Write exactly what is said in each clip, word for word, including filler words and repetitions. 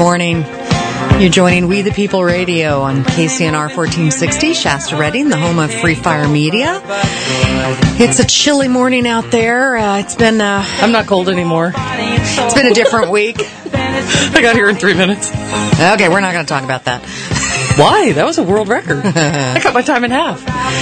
morning. You're joining We the People Radio on K C N R fourteen sixty, Shasta Redding, the home of Free Fire Media. It's a chilly morning out there. Uh, it's been... Uh, I'm not cold anymore. It's been a different week. I got here in three minutes. Okay, we're not going to talk about that. Why? That was a world record. I cut my time in half.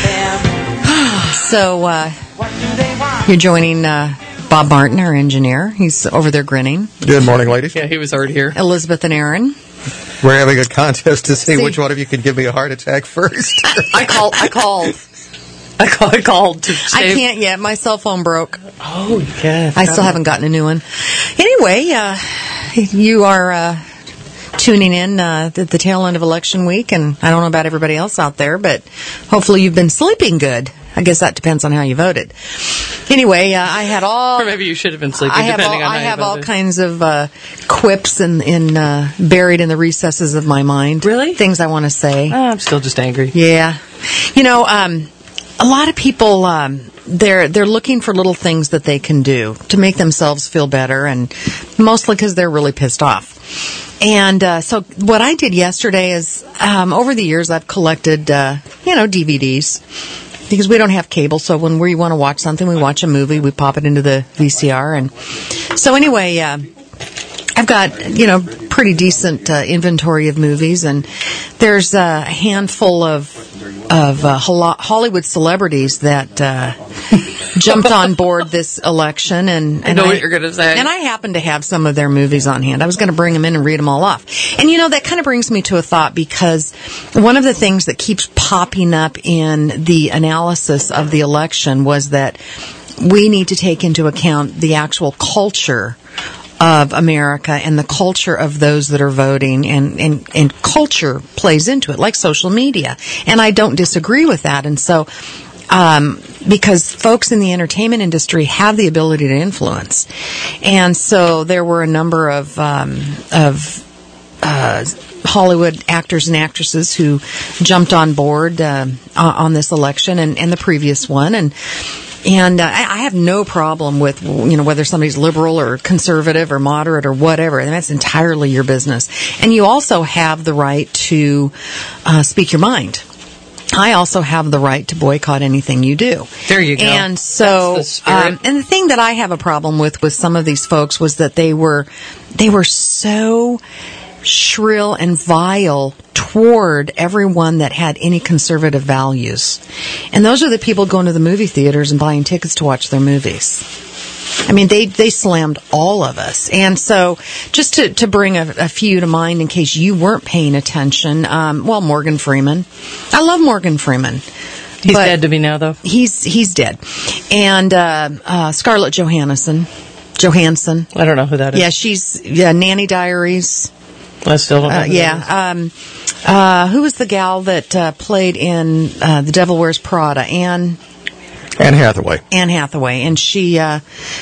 So, uh, you're joining... Uh, Bob Martin, our engineer. He's over there grinning. Good morning, ladies. Yeah, he was already here. Elizabeth and Aaron. We're having a contest to see, See. which one of you can give me a heart attack first. I called. I called. I called. I called to save. I can't yet. My cell phone broke. Oh, yeah. I still haven't gotten a new one. Anyway, uh, you are uh, tuning in uh, at the tail end of election week, and I don't know about everybody else out there, but hopefully you've been sleeping good. I guess that depends on how you voted. Anyway, uh, I had all... Or maybe you should have been sleeping, I have depending all, on how I you have all voted. kinds of uh, quips in, in, uh, buried in the recesses of my mind. Really? Things I want to say. Oh, I'm still just angry. Yeah. You know, um, a lot of people, um, they're they're looking for little things that they can do to make themselves feel better, and mostly because they're really pissed off. And uh, so what I did yesterday is, um, over the years, I've collected, uh, you know, D V Ds. Because we don't have cable, so when we want to watch something, we watch a movie, we pop it into the V C R. And so anyway, uh, I've got, you know, pretty decent uh, inventory of movies, and there's a handful of of uh, Hollywood celebrities that uh, jumped on board this election. And, and I know I, what you're going to say. And I happen to have some of their movies on hand. I was going to bring them in and read them all off. And, you know, that kind of brings me to a thought, because one of the things that keeps popping up in the analysis of the election was that we need to take into account the actual culture of America and the culture of those that are voting, and, and, and culture plays into it, like social media. And I don't disagree with that. And so, um, because folks in the entertainment industry have the ability to influence. And so there were a number of, um, of, uh, Hollywood actors and actresses who jumped on board, uh, on this election and, and the previous one. And, And uh, I have no problem with, you know, whether somebody's liberal or conservative or moderate or whatever. And that's entirely your business. And you also have the right to uh, speak your mind. I also have the right to boycott anything you do. There you go. And so, That's the spirit. um, and the thing that I have a problem with with some of these folks was that they were, they were so shrill and vile toward everyone that had any conservative values. And those are the people going to the movie theaters and buying tickets to watch their movies. I mean, they, they slammed all of us. And so, just to, to bring a, a few to mind in case you weren't paying attention, um, well, Morgan Freeman. I love Morgan Freeman. He's dead to me now, though. He's he's dead. And uh, uh, Scarlett Johansson. Johansson. I don't know who that is. Yeah, she's yeah, Nanny Diaries. I still don't know. Uh, who yeah. that is. Um, uh, who was the gal that uh, played in uh, The Devil Wears Prada? Anne Anne Hathaway. Anne Hathaway, and she uh,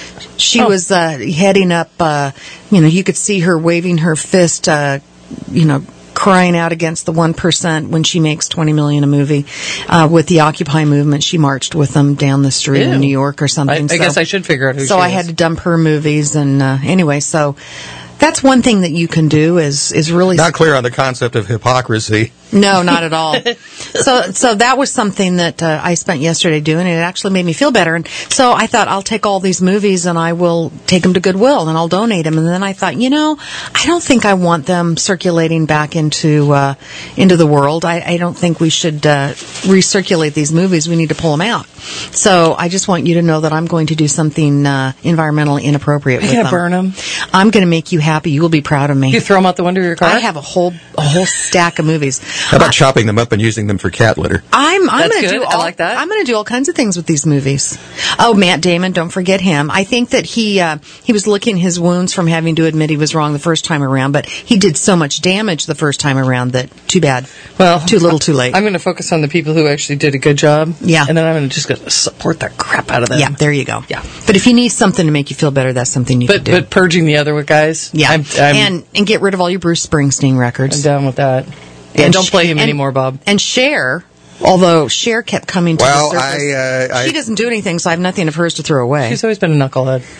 she Oh. was uh, heading up. Uh, you know, you could see her waving her fist. Uh, you know, crying out against the one percent when she makes twenty million a movie. Uh, with the Occupy movement, she marched with them down the street Ew. in New York or I, something. I so, guess I should figure out who So she I is. had to dump her movies, and uh, anyway, so. That's one thing that you can do is is really Not clear on the concept of hypocrisy. no, not at all. so so that was something that uh, I spent yesterday doing, and it actually made me feel better. And so I thought I'll take all these movies and I will take them to Goodwill and I'll donate them. And then I thought, you know, I don't think I want them circulating back into uh, into the world. I, I don't think we should uh, recirculate these movies. We need to pull them out. So I just want you to know that I'm going to do something uh, environmentally inappropriate Are you with gonna them. burn them? I'm going to make you happy. You will be proud of me. You throw them out the window of your car? I have a whole a whole stack of movies. How about chopping them up and using them for cat litter? I'm I'm That's going to good. do I all, like that. I'm going to do all kinds of things with these movies. Oh, Matt Damon, don't forget him. I think that he uh, he was licking his wounds from having to admit he was wrong the first time around, but he did so much damage the first time around that too bad. Well, too little, too late. I'm going to focus on the people who actually did a good job. Yeah. And then I'm going to just go support the crap out of them. Yeah, there you go. Yeah. But if you need something to make you feel better, that's something you But can do. but purging the other guys. yeah, I'm, I'm, and and get rid of all your Bruce Springsteen records. I'm down with that. Yeah, And don't sh- play him and- anymore, Bob. And Cher, although Cher kept coming to Well, the surface, I, uh, I- she doesn't do anything, so I have nothing of hers to throw away. She's always been a knucklehead.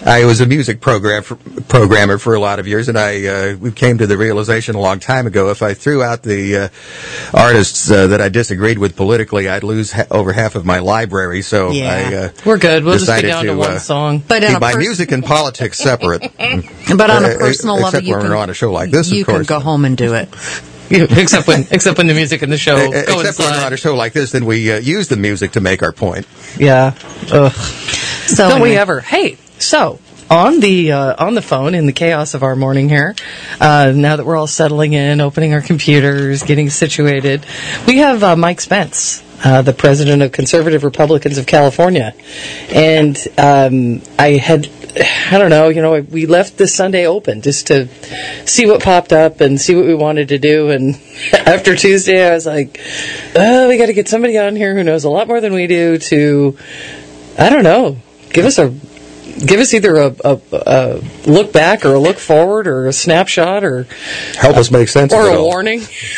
I was a music program for, programmer for a lot of years, and I uh, we came to the realization a long time ago if I threw out the uh, artists uh, that I disagreed with politically, I'd lose ha- over half of my library. So Yeah. I uh, We're good. We'll just get decided down to, to, one uh, song. But in keep a my pers- music and politics separate. but on a Uh, personal level, except you when can we're on a show like this, you of course. can go home and do it. except when except when the music in the show Uh, Except when we're on coincide. a show like this, then we uh, use the music to make our point. Yeah. Ugh. So Don't we anyway. ever? Hey, so on the uh, on the phone in the chaos of our morning here, uh, now that we're all settling in, opening our computers, getting situated, we have uh, Mike Spence, uh, the president of Conservative Republicans of California, and um, I had. I don't know, you know, we left this Sunday open just to see what popped up and see what we wanted to do. And after Tuesday, I was like, oh, we got to get somebody on here who knows a lot more than we do to, I don't know, give us a, give us either a, a, a look back or a look forward or a snapshot or, Help us make sense or of it a all. warning.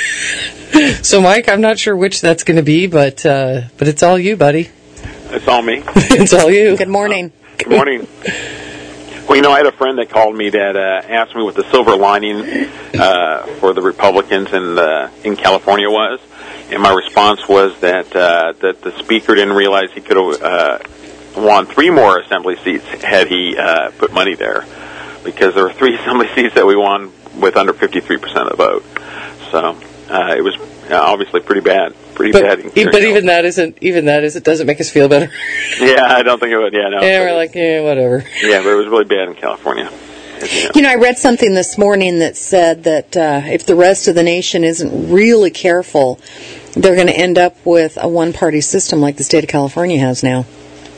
So, Mike, I'm not sure which that's going to be, but, uh, but it's all you, buddy. It's all me. It's all you. Good morning. Good morning. Well, you know, I had a friend that called me that uh, asked me what the silver lining uh, for the Republicans in uh, in California was, and my response was that uh, that the speaker didn't realize he could have uh, won three more assembly seats had he uh, put money there, because there were three assembly seats that we won with under fifty-three percent of the vote. So uh, it was uh, obviously pretty bad. Pretty But, bad. in e- but California. even that isn't, even that is, it doesn't make us feel better. Yeah, I don't think it would. Yeah, no. Yeah, we're like, yeah, whatever. Yeah, but it was really bad in California. Yeah. You know, I read something this morning that said that uh, if the rest of the nation isn't really careful, they're going to end up with a one-party system like the state of California has now.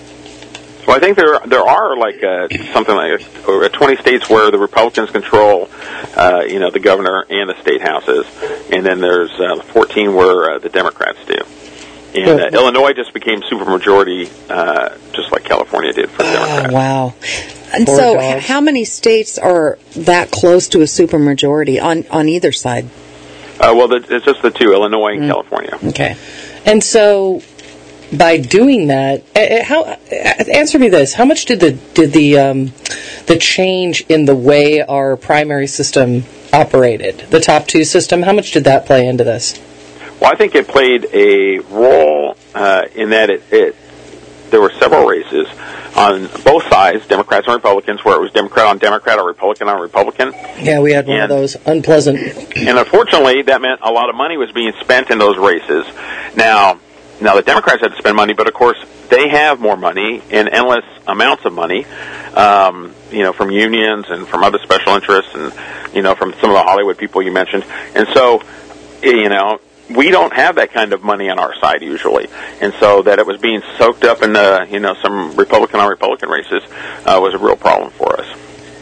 Well, I think there there are like uh, something like uh, twenty states where the Republicans control, uh, you know, the governor and the state houses, and then there's uh, fourteen where uh, the Democrats do. And uh, Illinois just became supermajority, uh, just like California did for the Democrats. Oh, wow. And Poor so, dogs. h- how many states are that close to a supermajority on, on either side? Uh, well, the, it's just the two, Illinois and California. Okay. And so, by doing that, uh, how uh, answer me this: how much did the did the um, the change in the way our primary system operated, the top two system, how much did that play into this? Well, I think it played a role uh, in that it, it there were several races on both sides, Democrats and Republicans, where it was Democrat on Democrat or Republican on Republican. Yeah, we had one of And- those unpleasant. And unfortunately, that meant a lot of money was being spent in those races. Now, now the Democrats had to spend money, but of course they have more money and endless amounts of money, um, you know, from unions and from other special interests, and you know, from some of the Hollywood people you mentioned. And so, you know, we don't have that kind of money on our side usually, and so that it was being soaked up in the, you know, some Republican on Republican races uh, was a real problem for us.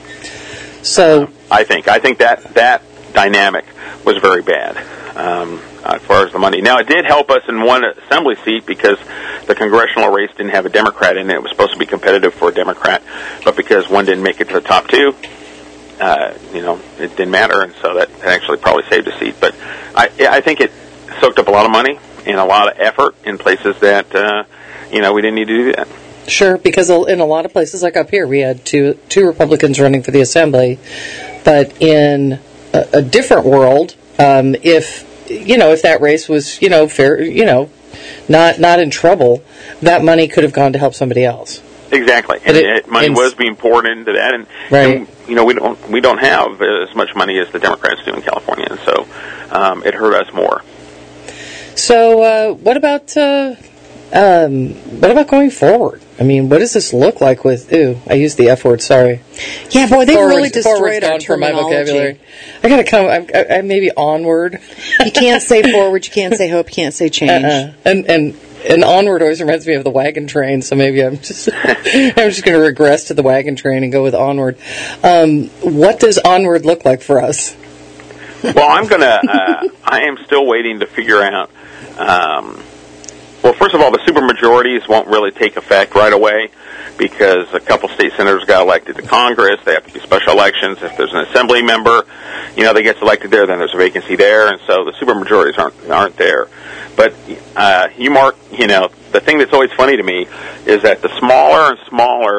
So, I think. I think that that dynamic was very bad um, as far as the money. Now, it did help us in one assembly seat because the congressional race didn't have a Democrat in it. It was supposed to be competitive for a Democrat, but because one didn't make it to the top two, uh, you know, it didn't matter, and so that actually probably saved a seat. But I, I think it soaked up a lot of money and a lot of effort in places that, uh, you know, we didn't need to do that. sure, because in a lot of places, like up here, we had two two Republicans running for the assembly, but in a, a different world, um, if you know, if that race was, you know, fair, you know, not not in trouble, that money could have gone to help somebody else. Exactly, and But it- it, money and- was being poured into that, and, Right. and you know we don't we don't have as much money as the Democrats do in California, and so um, it hurt us more. So, uh, what about uh, um, what about going forward? I mean, what does this look like with? Ooh, I used the F word. Sorry. Yeah, boy, they Forward's- really destroyed forward's our gone from my terminology. vocabulary. I gotta come. I'm, I, I maybe onward. You can't say forward, you can't say hope, you can't say change. Uh-uh. And and and onward always reminds me of the wagon train. So maybe I'm just I'm just going to regress to the wagon train and go with onward. Um, what does onward look like for us? Well, I'm gonna. Uh, I am still waiting to figure out. Um, well, first of all, the supermajorities won't really take effect right away because a couple state senators got elected to Congress. They have to be special elections. If there's an assembly member, you know, that gets elected there, then there's a vacancy there, and so the supermajorities aren't aren't there. But uh, you mark, you know, the thing that's always funny to me is that the smaller and smaller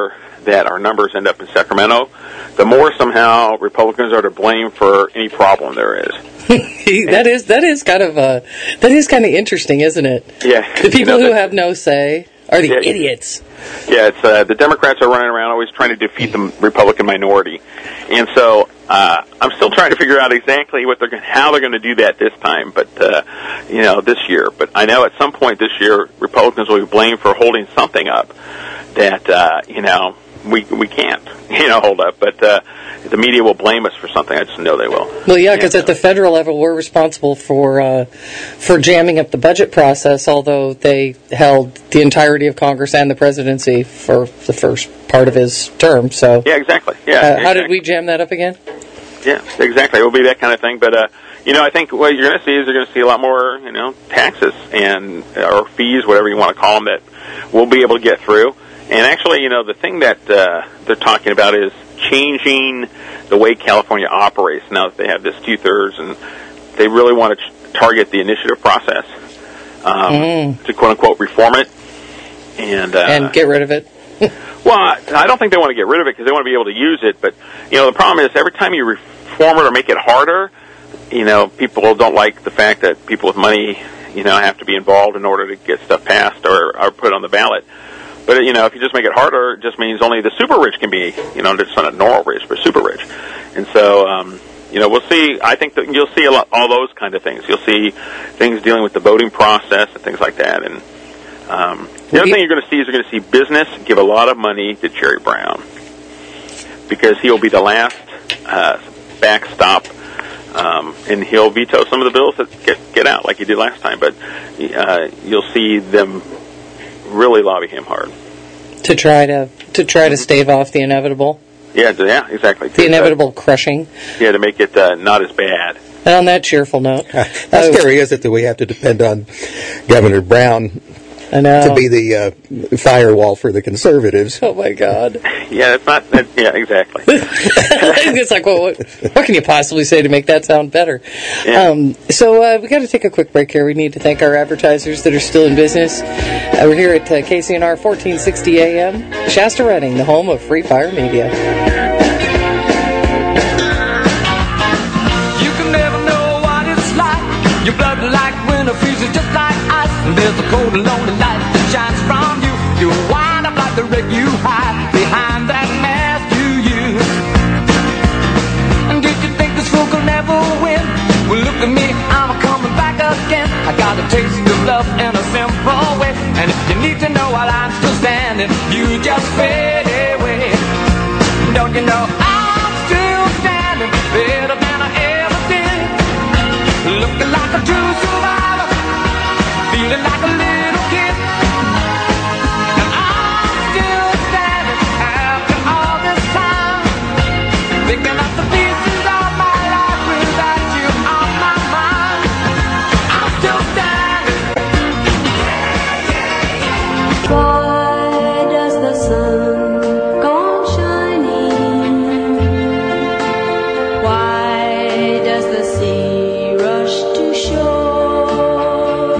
that our numbers end up in Sacramento, the more somehow Republicans are to blame for any problem there is. that is that is kind of uh, that is kind of interesting, isn't it? Yeah. The people you know, who the, have no say are the yeah, idiots. Yeah, it's uh, the Democrats are running around always trying to defeat the Republican minority, and so uh, I'm still trying to figure out exactly what they're how they're going to do that this time. But uh, you know, this year. But I know at some point this year, Republicans will be blamed for holding something up that uh, you know we we can't you know hold up, but. Uh, The media will blame us for something. I just know they will. Well, yeah, because at the federal level, we're responsible for uh, for jamming up the budget process, although they held the entirety of Congress and the presidency for the first part of his term. So, yeah, exactly. Yeah. Uh, exactly. How did we jam that up again? Yeah, exactly. It will be that kind of thing. But uh, you know, I think what you're going to see is you're going to see a lot more, you know, taxes and or fees, whatever you want to call them, that we'll be able to get through. And actually, you know, the thing that uh, they're talking about is changing the way California operates now that they have this two-thirds, and they really want to ch- target the initiative process um, mm. to quote-unquote reform it. And uh, and get rid of it. Well, I don't think they want to get rid of it because they want to be able to use it. But, you know, the problem is every time you reform it or make it harder, you know, people don't like the fact that people with money, you know, have to be involved in order to get stuff passed or, or put on the ballot. But, you know, if you just make it harder, it just means only the super rich can be, you know, it's not normal rich, but super rich. And so, um, you know, we'll see. I think that you'll see a lot, all those kind of things. You'll see things dealing with the voting process and things like that. And um, the other thing you're going to see is you're going to see business give a lot of money to Jerry Brown because he'll be the last uh, backstop, um, and he'll veto some of the bills that get, get out like he did last time. But uh, you'll see them really lobby him hard to try to to try to stave off the inevitable. Yeah, yeah, exactly. The inevitable uh, crushing. Yeah, to make it uh, not as bad. And on that cheerful note, how uh, scary is it that we have to depend on Governor Brown I know. to be the uh, firewall for the conservatives? Oh my God! Yeah, it's not. It, yeah, exactly. It's like, well, what, what can you possibly say to make that sound better? Yeah. Um, so uh, we got to take a quick break here. We need to thank our advertisers that are still in business. Uh, we're here at uh, K C N R fourteen sixty A M, Shasta Redding, the home of Free Fire Media. You can never know what it's like. Your blood like winter freezes just like ice. And there's a cold and lonely light that shines from you. You wind up like the wreck you hide behind that mask you use. And did you think this fool could never win? Well, look at me, I'm coming back again. I got a taste of love in a simple way. And if you need to know while I'm still standing, you just fade away. Don't you know I'm still standing better than I ever did? Looking like a true survivor, feeling like a little kid. And I'm still standing after all this time, picking up the pieces of my life without you on my mind. I'm still standing. Why does the sun go shining? Why does the sea rush to shore?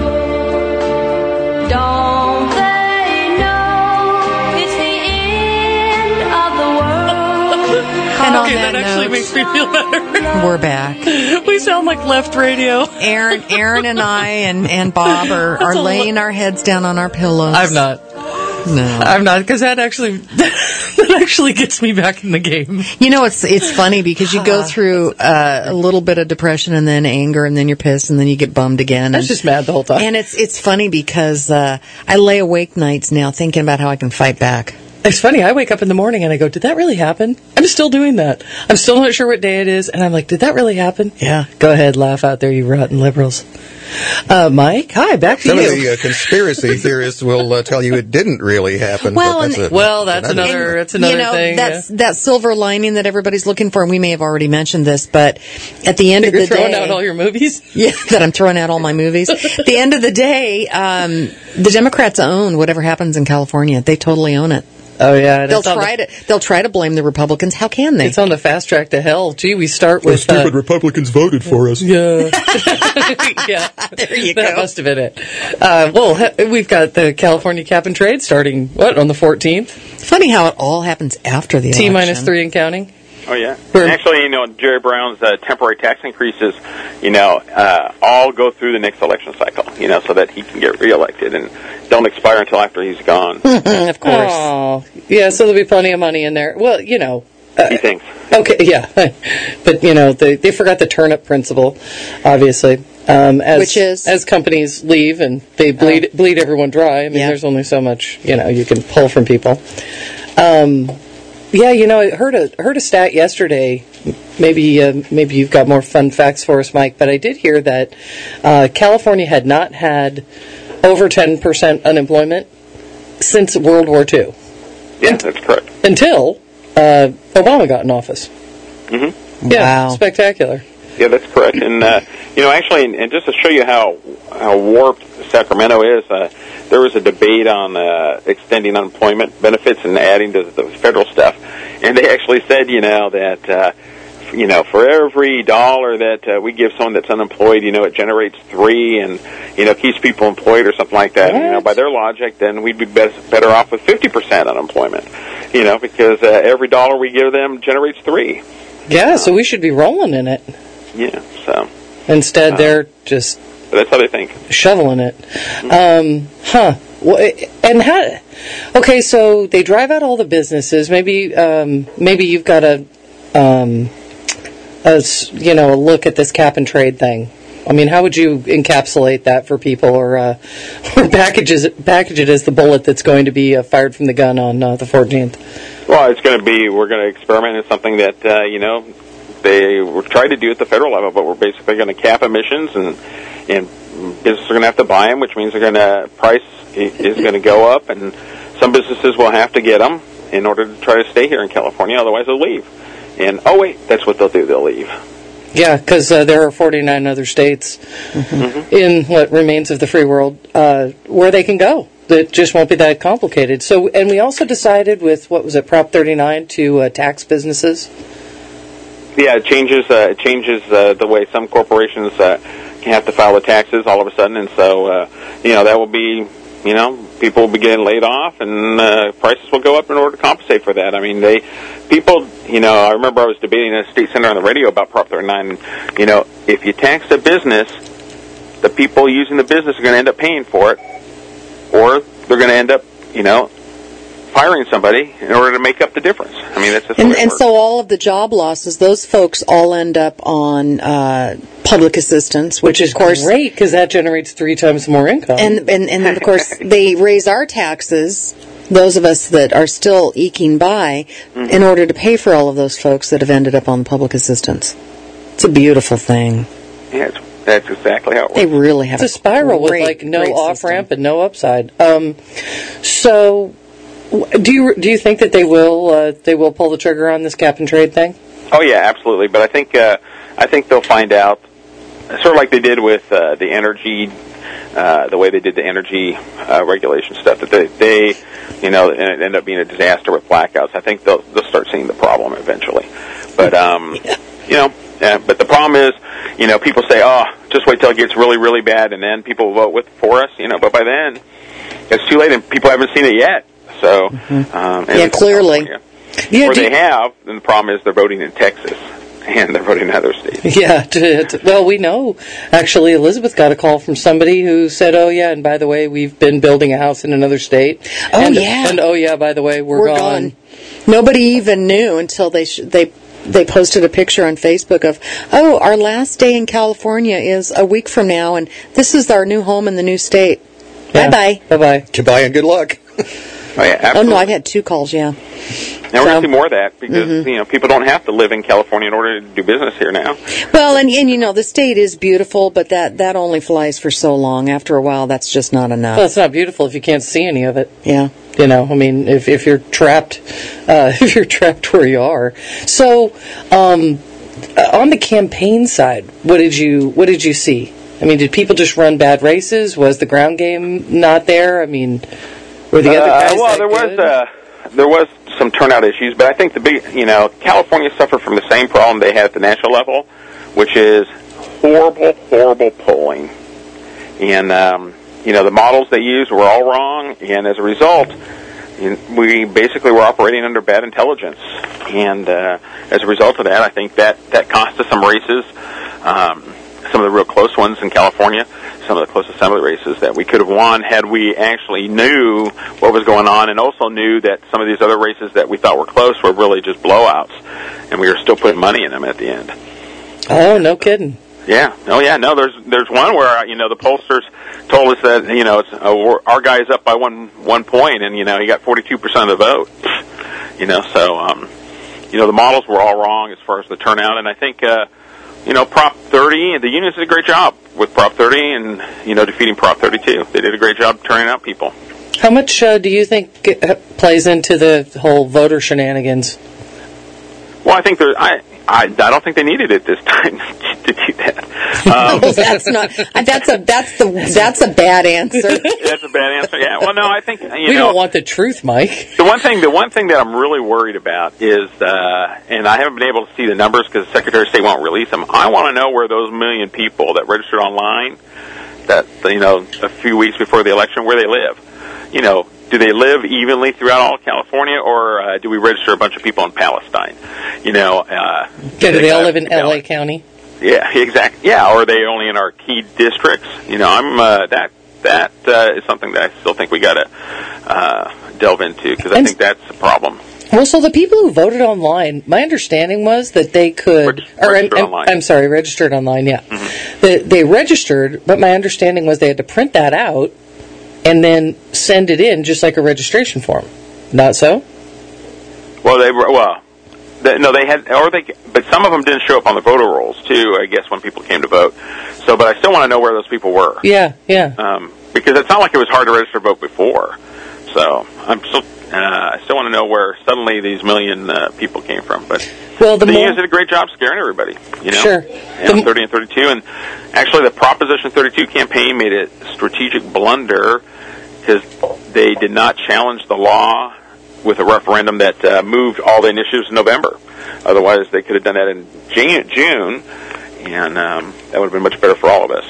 Don't they know it's the end of the world? And on Okay, that that actually note, makes me feel better. we're back. We sound like left radio. Aaron, Aaron, and I and, and Bob are, are a laying lo- our heads down on our pillows. I'm not. No, I'm not, because that actually that actually gets me back in the game. you know it's it's funny because you go through uh, a little bit of depression and then anger and then you're pissed and then you get bummed again. I And, was just mad the whole time. and it's it's funny because uh, I lay awake nights now thinking about how I can fight back. It's funny, I wake up in the morning and I go, did that really happen? I'm still doing that. I'm still not sure what day it is, and I'm like, did that really happen? Yeah, go ahead, laugh out there, you rotten liberals. Uh, Mike, hi, back to Some you. of the uh, conspiracy theorists will uh, tell you it didn't really happen. Well, but that's and- a, well, that's another, that's another you know, thing. That's yeah. that silver lining that everybody's looking for, and we may have already mentioned this, but at the end You're of the throwing day, out all your movies? yeah, that I'm throwing out all my movies. At the end of the day, um, the Democrats own whatever happens in California. They totally own it. Oh yeah, and They'll it's on try the, to they'll try to blame the Republicans. How can they? It's on the fast track to hell. Gee, we start Those with stupid uh, Republicans voted for us. yeah, yeah. There you that go. must have been it. Uh, well, he- we've got the California cap and trade starting what on the fourteenth. Funny how it all happens after the T election. minus three and counting. Oh, yeah. We're- And actually, you know, Jerry Brown's uh, temporary tax increases, you know, uh, all go through the next election cycle, you know, so that he can get reelected and don't expire until after he's gone, Of course. Oh, yeah. So there'll be plenty of money in there. Well, you know. he thinks. Okay, yeah, but you know they they forgot the turnip principle, obviously. Um, as, Which is? as companies leave and they bleed bleed everyone dry. I mean, Yeah. there's only so much you know you can pull from people. Um, yeah, you know, I heard a heard a stat yesterday. Maybe uh, maybe you've got more fun facts for us, Mike. But I did hear that uh, California had not had over ten percent unemployment since World War Two Yeah, that's correct. until uh, Obama got in office. Mm-hmm. Yeah, Wow. spectacular. Yeah, that's correct. And, uh, you know, actually, and, and just to show you how, how warped Sacramento is, uh, there was a debate on uh, extending unemployment benefits and adding to the federal stuff. And they actually said, you know, that, uh, you know, for every dollar that uh, we give someone that's unemployed, you know, it generates three and, you know, keeps people employed or something like that. What? You know, by their logic, then we'd be best, better off with fifty percent unemployment, you know, because uh, every dollar we give them generates three. Yeah, so we should be rolling in it. Yeah, so Instead, Uh, they're just but that's how they think. shoveling it. Um, huh. Well, and how? Okay, so they drive out all the businesses. Maybe, um, maybe you've got a, um, a, s- you know, a look at this cap and trade thing. I mean, how would you encapsulate that for people, or, uh, or packages package it as the bullet that's going to be uh, fired from the gun on uh, the fourteenth? Well, it's going to be, we're going to experiment in something that, uh, you know, they were trying to do at the federal level, but we're basically going to cap emissions, and and businesses are going to have to buy them, which means they're going to, price i- is going to go up, and some businesses will have to get them in order to try to stay here in California, otherwise they'll leave. And, oh wait, that's what they'll do, they'll leave. Yeah, because uh, there are forty-nine other states in what remains of the free world uh, where they can go. That just won't be that complicated. So, and we also decided with, what was it, Prop thirty-nine to uh, tax businesses? Yeah, it changes, uh, it changes uh, the way some corporations uh, can have to file the taxes all of a sudden, and so, uh, you know, that will be, you know, people will be getting laid off, and uh, prices will go up in order to compensate for that. I mean, they, people, you know, I remember I was debating at a state senator on the radio about Prop thirty-nine, and, you know, if you tax a business, the people using the business are going to end up paying for it, or they're going to end up, you know, firing somebody in order to make up the difference. I mean, that's just the And, way it and works. so all of the job losses, those folks all end up on uh, public assistance, which, Which is of course, great, because that generates three times more income. and and and then of course they raise our taxes. Those of us that are still eking by, Mm-hmm. in order to pay for all of those folks that have ended up on public assistance. It's a beautiful thing. Yeah, it's, that's exactly how it works. They really have it's a spiral with great, like no great off system. ramp and no upside. Um, so, w- do you do you think that they will uh, they will pull the trigger on this cap and trade thing? Oh yeah, absolutely. But I think uh, I think they'll find out, sort of like they did with uh, the energy, uh, the way they did the energy uh, regulation stuff. That they, they, you know, and it ended up being a disaster with blackouts. I think they'll they'll start seeing the problem eventually. But um, you know, yeah, but the problem is, you know, people say, oh, just wait till it gets really really bad, and then people will vote with for us. You know, but by then it's too late, and people haven't seen it yet. So um, and Yeah, clearly. California. Yeah, Or do they you- have, and the problem is they're voting in Texas, and they're voting in other states. Yeah. To, to, well, we know actually Elizabeth got a call from somebody who said, "Oh yeah, and by the way, we've been building a house in another state." Oh, and, yeah. and oh yeah, by the way, we're, We're gone. Nobody even knew until they sh- they they posted a picture on Facebook of, oh, our last day in California is a week from now, and this is our new home in the new state. Bye bye. Bye bye. Goodbye and good luck. Oh, yeah, Oh absolutely. no, I've had two calls. Yeah. Now we're going So- to see more of that because you know people don't have to live in California in order to do business here now. Well, and, and you know the state is beautiful, but that that only flies for so long. After a while, that's just not enough. Well, it's not beautiful if you can't see any of it. Yeah. You know, I mean, if if you're trapped, uh, if you're trapped where you are. So, um, uh, on the campaign side, what did you what did you see? I mean, did people just run bad races? Was the ground game not there? I mean, were the other Uh, guys well, that there good? was uh, there was some turnout issues, but I think the big, you know, California suffered from the same problem they had at the national level, which is horrible, horrible polling. And, um, you know, the models they used were all wrong, and as a result, we basically were operating under bad intelligence. And uh, as a result of that, I think that, that cost us some races, um, some of the real close ones in California, some of the close assembly races that we could have won had we actually knew what was going on, and also knew that some of these other races that we thought were close were really just blowouts, and we were still putting money in them at the end. Oh, no kidding. Yeah. Oh, yeah. No, there's there's one where, you know, the pollsters told us that, you know, it's, uh, we're, our guy is up by one one point, and, you know, he got forty-two percent of the vote. You know, so, um, you know, the models were all wrong as far as the turnout, and I think, uh, you know, Prop thirty, the unions did a great job with Prop thirty and, you know, defeating Prop thirty-two. They did a great job turning out people. How much uh, do you think uh, plays into the whole voter shenanigans? Well, I think there, I, I, I don't think they needed it this time to do that. Um, well, that's not. That's a that's the that's a bad answer. That's a bad answer. Yeah. Well, no, I think you we know, don't want the truth, Mike. The one thing, the one thing that I'm really worried about is, uh, and I haven't been able to see the numbers because the Secretary of State won't release them. I want to know where those million people that registered online, that you know, a few weeks before the election, where they live. You know, do they live evenly throughout all of California, or uh, do we register a bunch of people in Palestine? You know, uh, do they, they all live in L A County? Yeah, exactly. Yeah, or are they only in our key districts? You know, I'm uh, that that uh, is something that I still think we got to uh, delve into because I and, think that's a problem. Well, so the people who voted online, my understanding was that they could, Reg- or registered I'm, online. I'm sorry, registered online. Yeah, Mm-hmm. they, they registered, but my understanding was they had to print that out and then send it in just like a registration form. Not so? Well, they were well. They, no, they had, or they, but some of them didn't show up on the voter rolls too. I guess when people came to vote. So, but I still want to know where those people were. Yeah, yeah. Um, because it's not like it was hard to register to vote before. So I'm still, uh, I still want to know where suddenly these million uh, people came from. But well, the, the more, unions did a great job scaring everybody. You know, sure. Yeah, the, thirty and thirty-two, and actually the Proposition thirty-two campaign made a strategic blunder because they did not challenge the law with a referendum that uh, moved all the initiatives in November. Otherwise, they could have done that in June, and um, that would have been much better for all of us.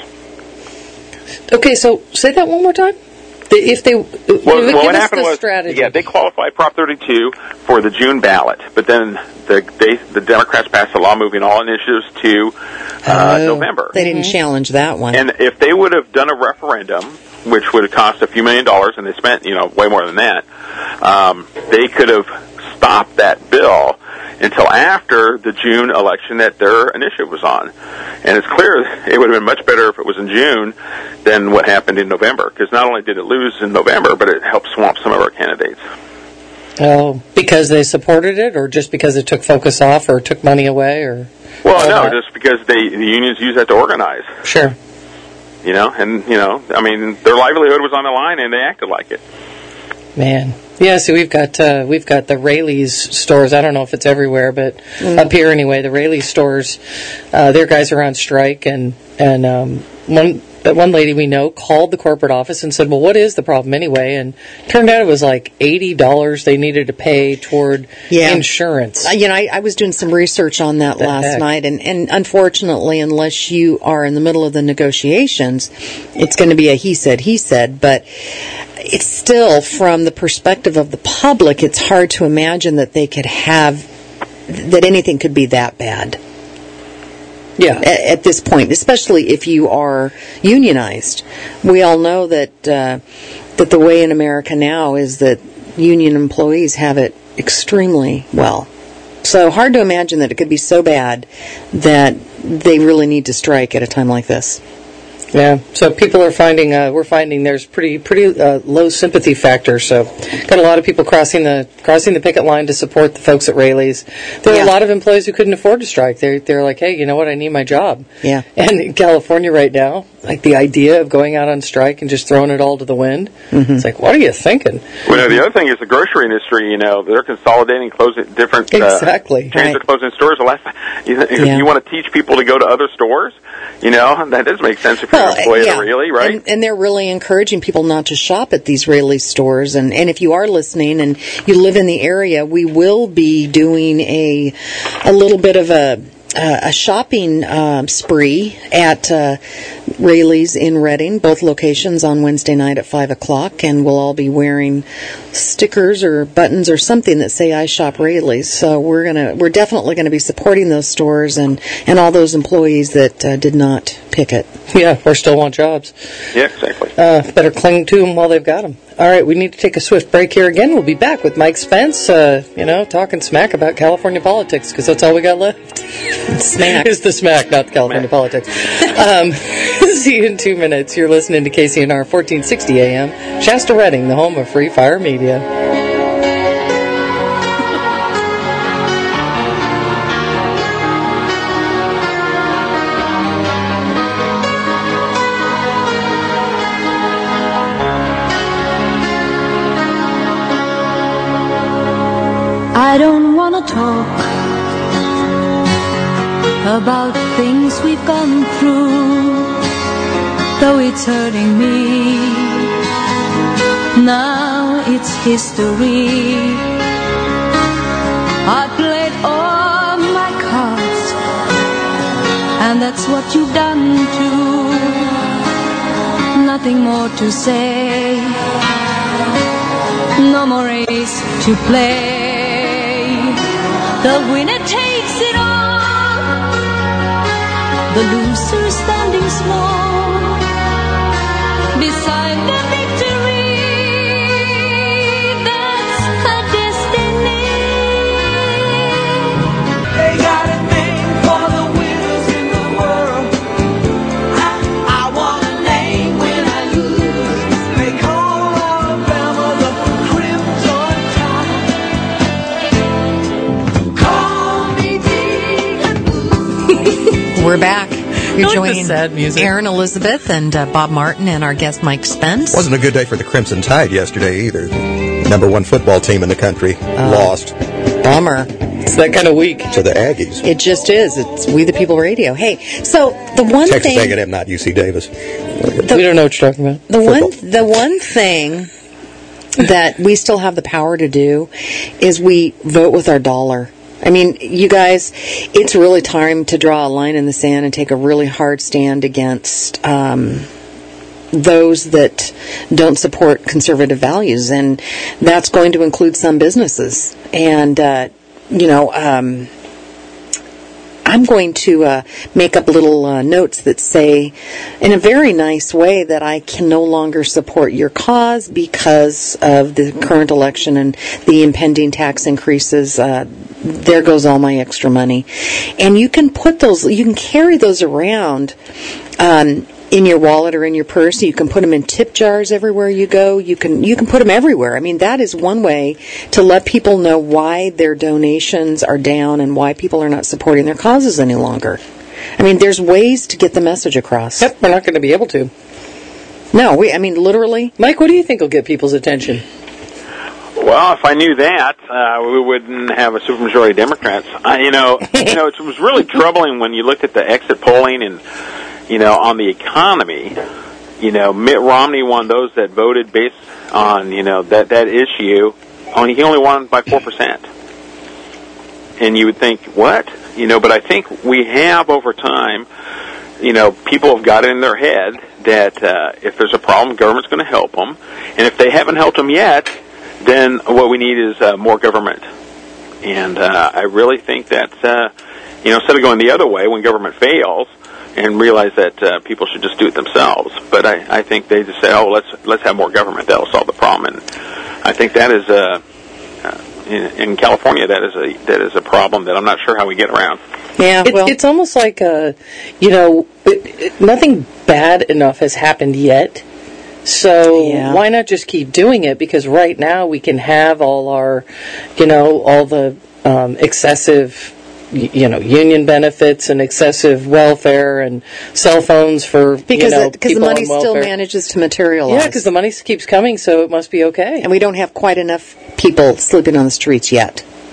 Okay, so say that one more time. The, if they well, give well, what us happened the was, strategy. yeah, they qualified Prop thirty-two for the June ballot, but then the they, the Democrats passed a law moving all initiatives to uh, oh, November. They didn't mm-hmm. challenge that one. And if they would have done a referendum, which would have cost a few million dollars, and they spent, you know, way more than that, um, they could have stopped that bill until after the June election that their initiative was on. And it's clear it would have been much better if it was in June than what happened in November, because not only did it lose in November, but it helped swamp some of our candidates. Oh, because they supported it, or just because it took focus off, or took money away, or? Well, no, that? just because they the unions use that to organize. Sure. You know, and, you know, I mean, their livelihood was on the line, and they acted like it. Man. Yeah, see, we've got uh, we've got the Raley's stores. I don't know if it's everywhere, but mm. up here anyway, the Raley's stores, uh, their guys are on strike, and and um, one one lady we know called the corporate office and said, "Well, what is the problem anyway?" And turned out it was like eighty dollars they needed to pay toward yeah. insurance. Uh, you know, I, I was doing some research on that the last heck? night, and, and unfortunately, unless you are in the middle of the negotiations, it's going to be a he said, he said, but it's still, from the perspective of the public, it's hard to imagine that they could have, that anything could be that bad. Yeah. At, at this point, especially if you are unionized. We all know that uh, that the way in America now is that union employees have it extremely well. So hard to imagine that it could be so bad that they really need to strike at a time like this. Yeah, so people are finding, uh, we're finding there's pretty pretty uh, low sympathy factor, so got a lot of people crossing the crossing the picket line to support the folks at Raley's. There yeah. are a lot of employees who couldn't afford to strike. They're, they're like, hey, you know what, I need my job. Yeah. And in California right now, like the idea of going out on strike and just throwing it all to the wind, mm-hmm. it's like, what are you thinking? Well, the other thing is the grocery industry, you know, they're consolidating, closing different... Exactly. Uh, chains right. are closing stores. The last, you, yeah. you want to teach people to go to other stores, you know, that does make sense if you're Well, employee yeah. at a Raley, right? And, and they're really encouraging people not to shop at these Raley stores. And, and if you are listening and you live in the area, we will be doing a a little bit of a uh, a shopping um, spree at uh, Raley's in Reading, both locations on Wednesday night at five o'clock, and we'll all be wearing stickers or buttons or something that say "I shop Raley's." So we're gonna we're definitely going to be supporting those stores and and all those employees that uh, did not pick it. Yeah, or still want jobs. Yeah, exactly. Uh, better cling to them while they've got them. All right, we need to take a swift break here again. We'll be back with Mike Spence, uh, you know, talking smack about California politics, because that's all we got left. Smack. Is the smack, not the California Smack. politics. Um, see you in two minutes. You're listening to K C N R fourteen sixty A M, Shasta Reading, the home of Free Fire Media. I don't wanna talk about things we've gone through, though it's hurting me. Now it's history. I played all my cards, and that's what you've done too. Nothing more to say, no more race to play. The winner takes it all, the loser standing small beside the victory. That's her destiny. They got a name for the winners in the world. I, I want a name when I lose. They call Alabama the Crimson Tide. Call me Deacon. We're back. You're I like the joining sad music. Aaron Elizabeth and uh, Bob Martin and our guest Mike Spence. Wasn't a good day for the Crimson Tide yesterday either. Number one football team in the country lost Bummer. It's that kind of week. to the Aggies. It just is. It's We the People Radio. Hey, so the one Texas thing, A and M, not U C Davis. We don't know what you're talking about. the one, football. the one thing that we still have the power to do is we vote with our dollar. I mean, you guys, it's really time to draw a line in the sand and take a really hard stand against um, those that don't support conservative values, and that's going to include some businesses. And, uh, you know, um, I'm going to uh, make up little uh, notes that say, in a very nice way, that I can no longer support your cause because of the current election and the impending tax increases. Uh, there goes all my extra money. And you can put those, you can carry those around um, in your wallet or in your purse. You can put them in tip jars everywhere you go. You can you can put them everywhere. I mean, that is one way to let people know why their donations are down and why people are not supporting their causes any longer. I mean, there's ways to get the message across. Yep, we're not going to be able to. No, we. I mean, literally. Mike, what do you think will get people's attention? Well, if I knew that, uh, we wouldn't have a supermajority of Democrats. I, you know, you know, it was really troubling when you looked at the exit polling and, you know, on the economy. You know, Mitt Romney won those that voted based on, you know, that that issue. Only he only won by four percent. And you would think, what? You know, but I think we have over time, you know, people have got it in their head that uh, if there's a problem, government's going to help them. And if they haven't helped them yet, then what we need is uh, more government. And uh, I really think that, uh, you know, instead of going the other way when government fails and realize that uh, people should just do it themselves, but I, I think they just say, oh, let's let's have more government. That'll solve the problem. And I think that is a, uh, in, in California, that is a that is a problem that I'm not sure how we get around. Yeah, It, well, it's almost like, uh, you know, it, it, nothing bad enough has happened yet. So Yeah. why not just keep doing it? Because right now we can have all our, you know, all the um, excessive, y- you know, union benefits and excessive welfare and cell phones for, because you know, it, because the people on money still welfare. manages to materialize. Yeah, because the money keeps coming, so it must be okay. and we don't have quite enough people sleeping on the streets yet.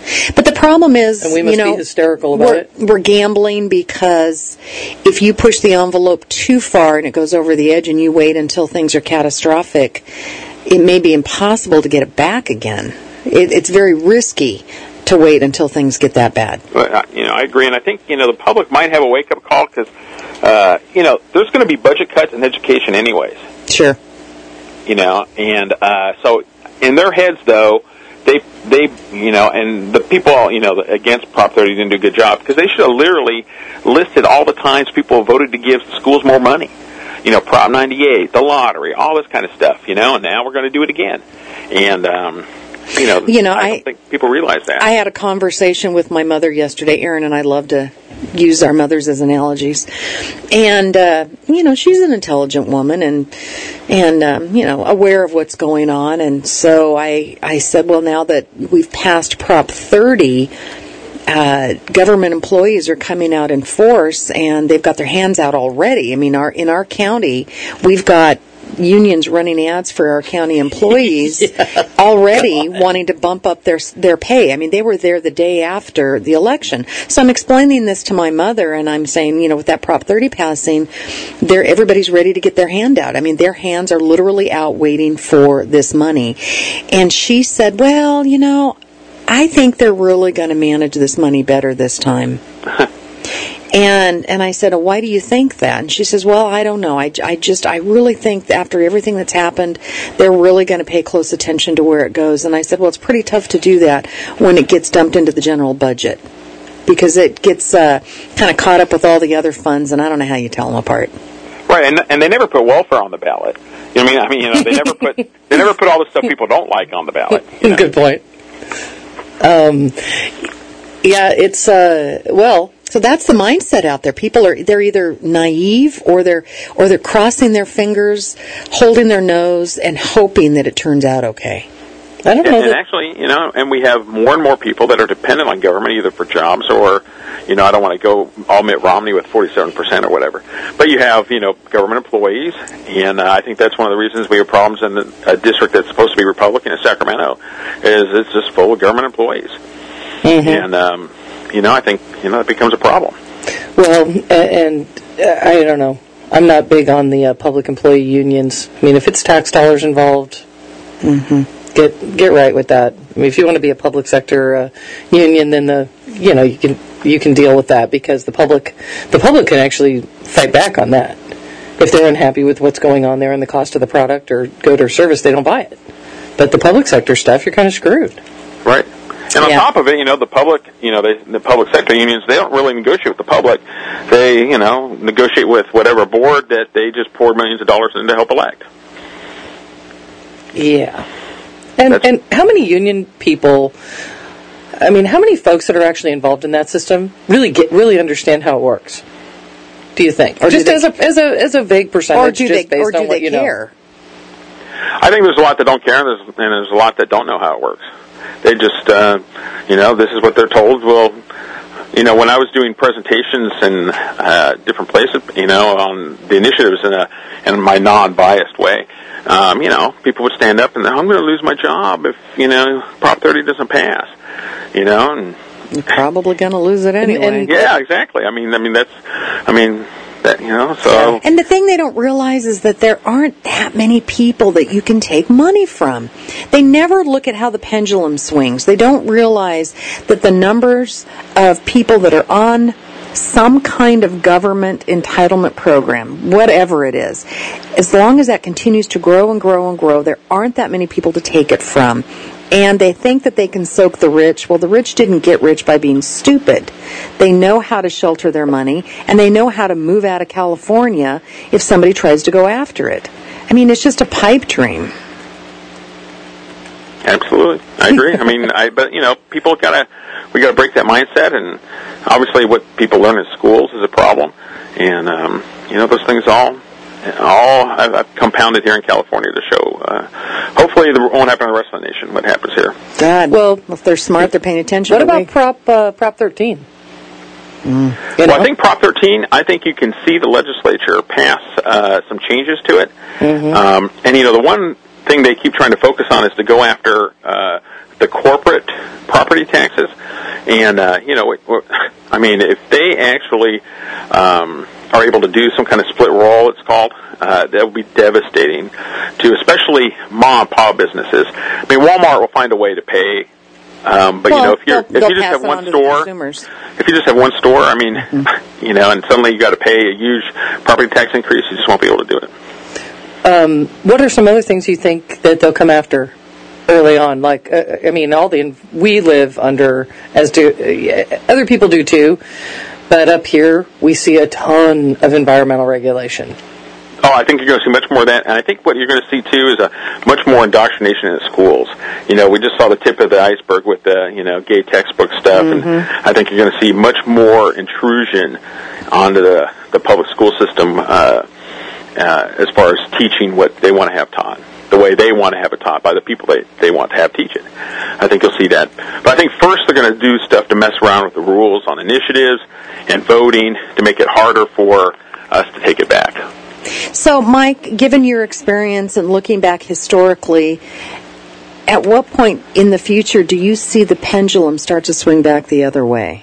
But the problem is, And we must you know, be hysterical about we're, it. we're gambling because if you push the envelope too far and it goes over the edge and you wait until things are catastrophic, it may be impossible to get it back again. It, it's very risky to wait until things get that bad. Well, you know, I agree, and I think, you know, the public might have a wake-up call because, uh, you know, there's going to be budget cuts in education anyways. Sure. You know, and uh, so in their heads, though, they, they, you know, and the people, you know, against Prop thirty didn't do a good job because they should have literally listed all the times people have voted to give schools more money. You know, Prop ninety-eight, the lottery, all this kind of stuff, you know, and now we're going to do it again. And, um, you know, you know I don't I, think people realize that. I had a conversation with my mother yesterday. Erin and I love to use our mothers as analogies. And, uh, you know, she's an intelligent woman and, and um, you know, aware of what's going on. And so I, I said, well, now that we've passed Prop thirty, uh, government employees are coming out in force and they've got their hands out already. I mean, our in our county, we've got unions running ads for our county employees yeah. already God. wanting to bump up their their pay. I mean, they were there the day after the election. So I'm explaining this to my mother, and I'm saying, you know, with that Prop thirty passing, they're, everybody's ready to get their hand out. I mean, their hands are literally out waiting for this money. And she said, well, you know, I think they're really going to manage this money better this time. And and I said, oh, why do you think that? And she says, well, I don't know. I, I just, I really think that after everything that's happened, they're really going to pay close attention to where it goes. And I said, well, it's pretty tough to do that when it gets dumped into the general budget because it gets uh, kind of caught up with all the other funds, and I don't know how you tell them apart. Right, and and they never put welfare on the ballot. You know what I mean? I mean, you know, they never put they never put all the stuff people don't like on the ballot. You know? Good point. Um, yeah, it's uh, well. So that's the mindset out there. People are they're either naive or they're or they're crossing their fingers, holding their nose, and hoping that it turns out okay. I don't and, know. And that... actually, you know, and we have more and more people that are dependent on government either for jobs or, you know, I don't want to go all Mitt Romney with forty-seven percent or whatever. But you have, you know, government employees, and uh, I think that's one of the reasons we have problems in the, a district that's supposed to be Republican in Sacramento, is it's just full of government employees. Mm-hmm. And, um, you know, I think, you know, it becomes a problem. Well, and uh, I don't know. I'm not big on the uh, public employee unions. I mean, if it's tax dollars involved, mm-hmm. get get right with that. I mean, if you want to be a public sector uh, union, then the you know you can you can deal with that because the public the public can actually fight back on that. If they're unhappy with what's going on there and the cost of the product or good or service, they don't buy it. But the public sector stuff, you're kind of screwed. Right. And on yeah. top of it, you know, the public, you know, they, the public sector unions, they don't really negotiate with the public. They, you know, negotiate with whatever board that they just poured millions of dollars in to help elect. Yeah. And That's, and how many union people, I mean, how many folks that are actually involved in that system really get really understand how it works? Do you think? Or just they, as a as a as a vague percentage, or do just they, based or do on what they you care? know? I think there's a lot that don't care, and there's, and there's a lot that don't know how it works. They just, uh, you know, this is what they're told. Well, you know, when I was doing presentations in uh, different places, you know, on the initiatives in a in my non-biased way, um, you know, people would stand up and I'm going to lose my job if you know Prop thirty doesn't pass, you know, and you're probably going to lose it anyway. And, and, yeah, exactly. I mean, I mean that's, I mean. That, you know, so. And the thing they don't realize is that there aren't that many people that you can take money from. They never look at how the pendulum swings. They don't realize that the numbers of people that are on some kind of government entitlement program, whatever it is, as long as that continues to grow and grow and grow, there aren't that many people to take it from. And they think that they can soak the rich. Well, the rich didn't get rich by being stupid. They know how to shelter their money, and they know how to move out of California if somebody tries to go after it. I mean, it's just a pipe dream. Absolutely, I agree. I mean, I but you know, people gotta we gotta break that mindset, and obviously, what people learn in schools is a problem, and um, you know, those things all. All I've compounded here in California to show. Uh, hopefully, it won't happen in the rest of the nation. What happens here? God. Well, if they're smart, they're paying attention. What about we... Prop uh, Prop thirteen? Mm. Well, I think Prop thirteen. I think you can see the legislature pass uh, some changes to it. Mm-hmm. Um, and you know, the one thing they keep trying to focus on is to go after uh, the corporate property taxes. And, uh, you know, it, I mean, if they actually um, are able to do some kind of split roll, it's called, uh, that would be devastating to especially mom and pop businesses. I mean, Walmart will find a way to pay. Um, but well, you know, if you're they'll, if they'll you just pass have it one on to store, the consumers. if you just have one store, I mean, mm-hmm. you know, and suddenly you got to pay a huge property tax increase, you just won't be able to do it. Um, what are some other things you think that they'll come after early on? Like, uh, I mean, all the we live under, as do uh, other people do too, but up here we see a ton of environmental regulation. Oh, I think you're going to see much more of that, and I think what you're going to see too is a much more indoctrination in the schools. You know, we just saw the tip of the iceberg with the you know gay textbook stuff, mm-hmm. and I think you're going to see much more intrusion onto the the public school system uh, uh, as far as teaching what they want to have taught, the way they want to have it taught by the people they they want to have teach it. I think you'll see that, but I think first they're going to do stuff to mess around with the rules on initiatives and voting to make it harder for us to take it back. So, Mike, given your experience and looking back historically, at what point in the future do you see the pendulum start to swing back the other way?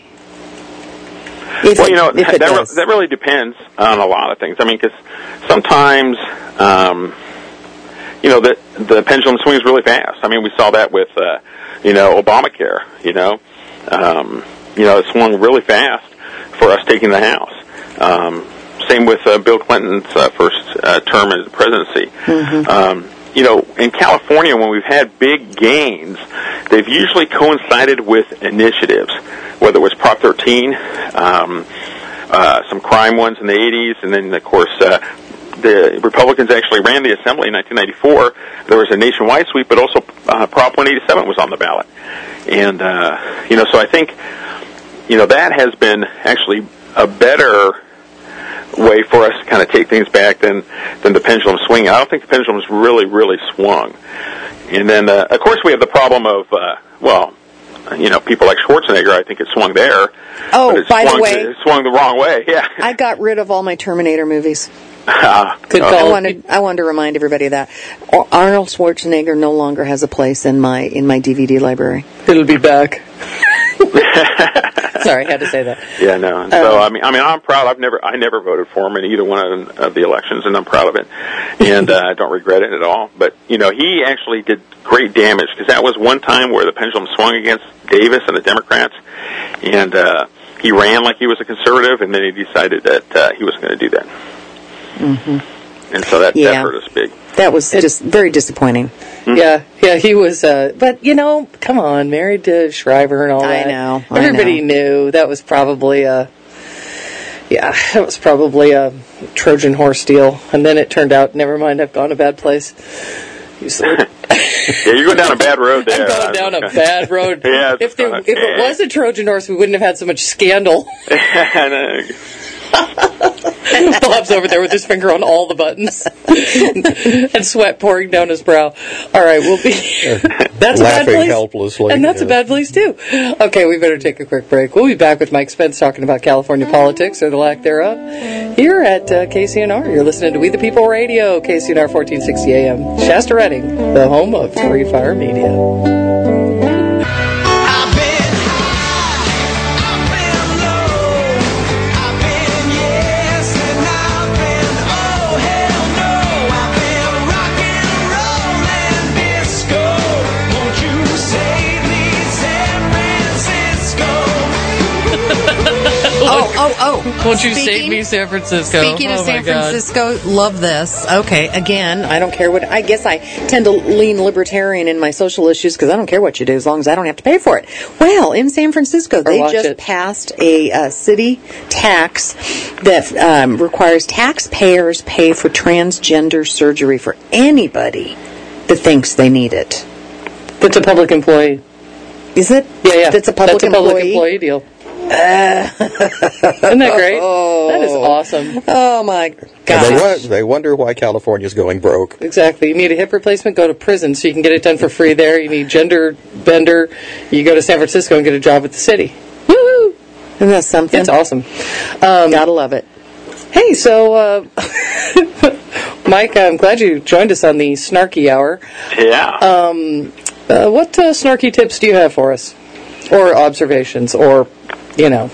If well, it, you know, if it that, does. Re- that really depends on a lot of things. I mean, because sometimes, um, you know, the, the pendulum swings really fast. I mean, we saw that with, uh, you know, Obamacare, you know. Um, you know, it swung really fast for us taking the House. Um Same with uh, Bill Clinton's uh, first uh, term as the presidency. Mm-hmm. Um, you know, in California, when we've had big gains, they've usually coincided with initiatives, whether it was Prop thirteen, um, uh, some crime ones in the eighties, and then, of course, uh, the Republicans actually ran the Assembly in nineteen ninety-four. There was a nationwide sweep, but also uh, Prop one eighty-seven was on the ballot. And, uh, you know, so I think, you know, that has been actually a better way for us to kind of take things back than than the pendulum swinging. I don't think the pendulum's really, really swung. And then, uh, of course, we have the problem of, uh, well, you know, people like Schwarzenegger, I think it swung there. Oh, but it by swung the way. To, it swung the wrong way, yeah. I got rid of all my Terminator movies. Uh, Good uh, call. I wanted, I wanted to remind everybody of that. Arnold Schwarzenegger no longer has a place in my in my D V D library. It'll be back. Sorry, I had to say that. Yeah, no. And so I mean, I mean, I'm proud. I've never, I never voted for him in either one of, of the elections, and I'm proud of it, and uh, I don't regret it at all. But you know, he actually did great damage because that was one time where the pendulum swung against Davis and the Democrats, and uh, he ran like he was a conservative, and then he decided that uh, he wasn't going to do that. Mm-hmm. And so that, Yeah. that hurt us big. That was just very disappointing. Mm-hmm. Yeah, yeah, he was, uh, but, you know, come on, married to Shriver and all I that. know, I Everybody know. knew that was probably a, yeah, that was probably a Trojan horse deal. And then it turned out, never mind, I've gone a bad place. You said, Yeah, you're going down a bad road there. I'm going down a bad road. Yeah, if, there, uh, if it yeah. was a Trojan horse, we wouldn't have had so much scandal. And, uh, Bob's over there with his finger on all the buttons and sweat pouring down his brow. All right, we'll be. That's a bad Laughing place. helplessly. And that's a yeah. bad place, too. Okay, we better take a quick break. We'll be back with Mike Spence talking about California politics, or the lack thereof, here at uh, K C N R. You're listening to We the People Radio, K C N R fourteen sixty A M, Shasta Redding, the home of Free Fire Media. Oh, oh, oh. Won't you save Speaking- me, San Francisco? Speaking of Oh, my San God. Francisco, love this. Okay, again, I don't care what, I guess I tend to lean libertarian in my social issues because I don't care what you do as long as I don't have to pay for it. Well, in San Francisco, they watch just it. passed a uh, city tax that um, requires taxpayers pay for transgender surgery for anybody that thinks they need it. That's a public employee. Is it? Yeah, yeah. That's a public That's a public employee? employee deal. Isn't that great? That is awesome. Oh, my And gosh. they, wa- they wonder why California's going broke. Exactly. You need a hip replacement, go to prison so you can get it done for free there. You need gender bender, you go to San Francisco and get a job at the city. Woo! Isn't that something? It's awesome. Um, Gotta love it. hey, so, uh, Mike, I'm glad you joined us on the Snarky Hour. yeah. Uh, what uh, snarky tips do you have for us? Or observations, or, you know.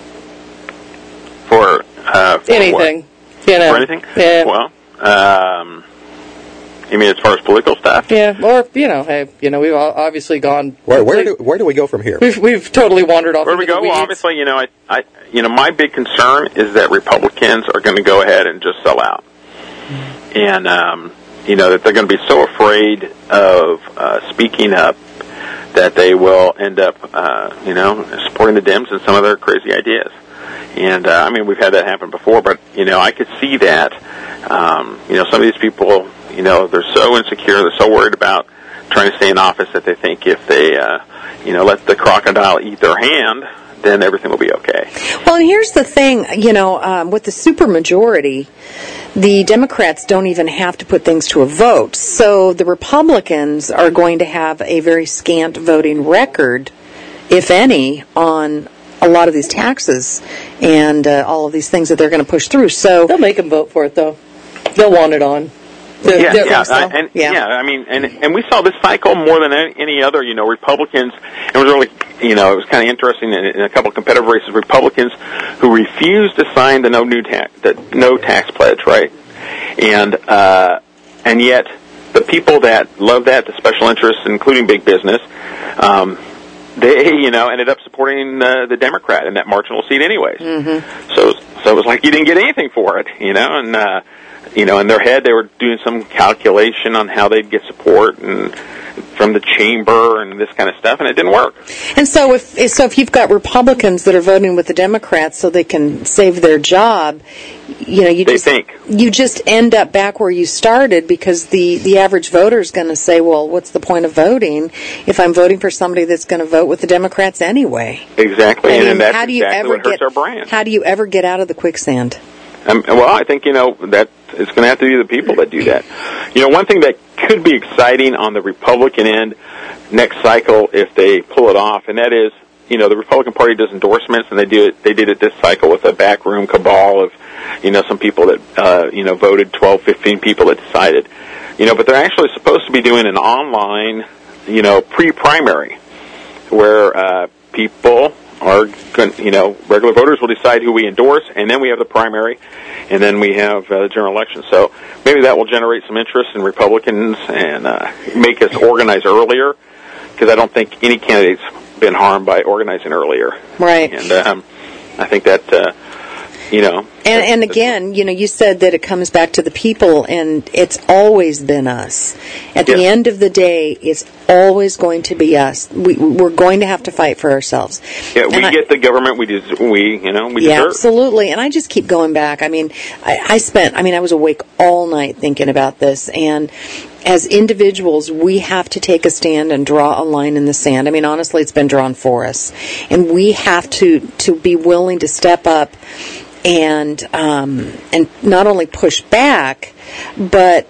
For, uh, for anything. What? You know. For anything? Yeah. Well, um, you mean as far as political stuff? Yeah, or, you know, hey, you know, we've obviously gone... Where, where, do, where do we go from here? We've, we've totally wandered off Where do we into go? the Well, weeds. obviously, you know, I, I, you know, my big concern is that Republicans are going to go ahead and just sell out. And, um, you know, that they're going to be so afraid of uh, speaking up that they will end up, uh, you know, supporting the Dems and some of their crazy ideas. And, uh, I mean, we've had that happen before, but, you know, I could see that, um, you know, some of these people, you know, they're so insecure, they're so worried about trying to stay in office that they think if they, uh, you know, let the crocodile eat their hand, then everything will be okay. Well, and here's the thing, you know, um, with the supermajority, the Democrats don't even have to put things to a vote. So the Republicans are going to have a very scant voting record, if any, on a lot of these taxes and uh, all of these things that they're going to push through. So they'll make them vote for it, though. They'll want it on. Yeah, yeah, so. I, and, yeah, yeah. I mean, and and we saw this cycle more than any, any other. You know, Republicans. It was really, you know, it was kind of interesting in, in a couple of competitive races. Republicans who refused to sign the no new tax, the no tax pledge, right? And uh, and yet the people that love that, the special interests, including big business, um, they, you know, ended up supporting uh, the Democrat in that marginal seat, anyways. Mm-hmm. So, so it was like you didn't get anything for it, you know, and. Uh, You know, in their head, they were doing some calculation on how they'd get support and from the chamber and this kind of stuff, and it didn't work. And so, if so, if you've got Republicans that are voting with the Democrats so they can save their job, you know, you they just think. you just end up back where you started because the the average voter is going to say, "Well, what's the point of voting if I'm voting for somebody that's going to vote with the Democrats anyway?" Exactly, I mean, and that's how do you exactly ever what hurts get, our brand. How do you ever get out of the quicksand? Um, well, I think, you know, that it's going to have to be the people that do that. You know, one thing that could be exciting on the Republican end next cycle if they pull it off, and that is, you know, the Republican Party does endorsements, and they do it. They did it this cycle with a backroom cabal of, you know, some people that, uh, you know, voted, twelve, fifteen people that decided. You know, but they're actually supposed to be doing an online, you know, pre-primary where uh, people are going, you know, regular voters will decide who we endorse, and then we have the primary, and then we have uh, the general election. So maybe that will generate some interest in Republicans and uh, make us organize earlier, because I don't think any candidate's been harmed by organizing earlier. Right. And um, I think that, uh, you know. And, and again, you know, you said that it comes back to the people, and it's always been us. At the Yeah. end of the day, it's always going to be us. We, we're going to have to fight for ourselves. Yeah, we And I- get the government we des- we you know we Yeah, deserve. absolutely. And I just keep going back. I mean, I, I spent, I mean, I was awake all night thinking about this. And as individuals, we have to take a stand and draw a line in the sand. I mean, honestly, it's been drawn for us. And we have to, to be willing to step up and, um, and not only push back, but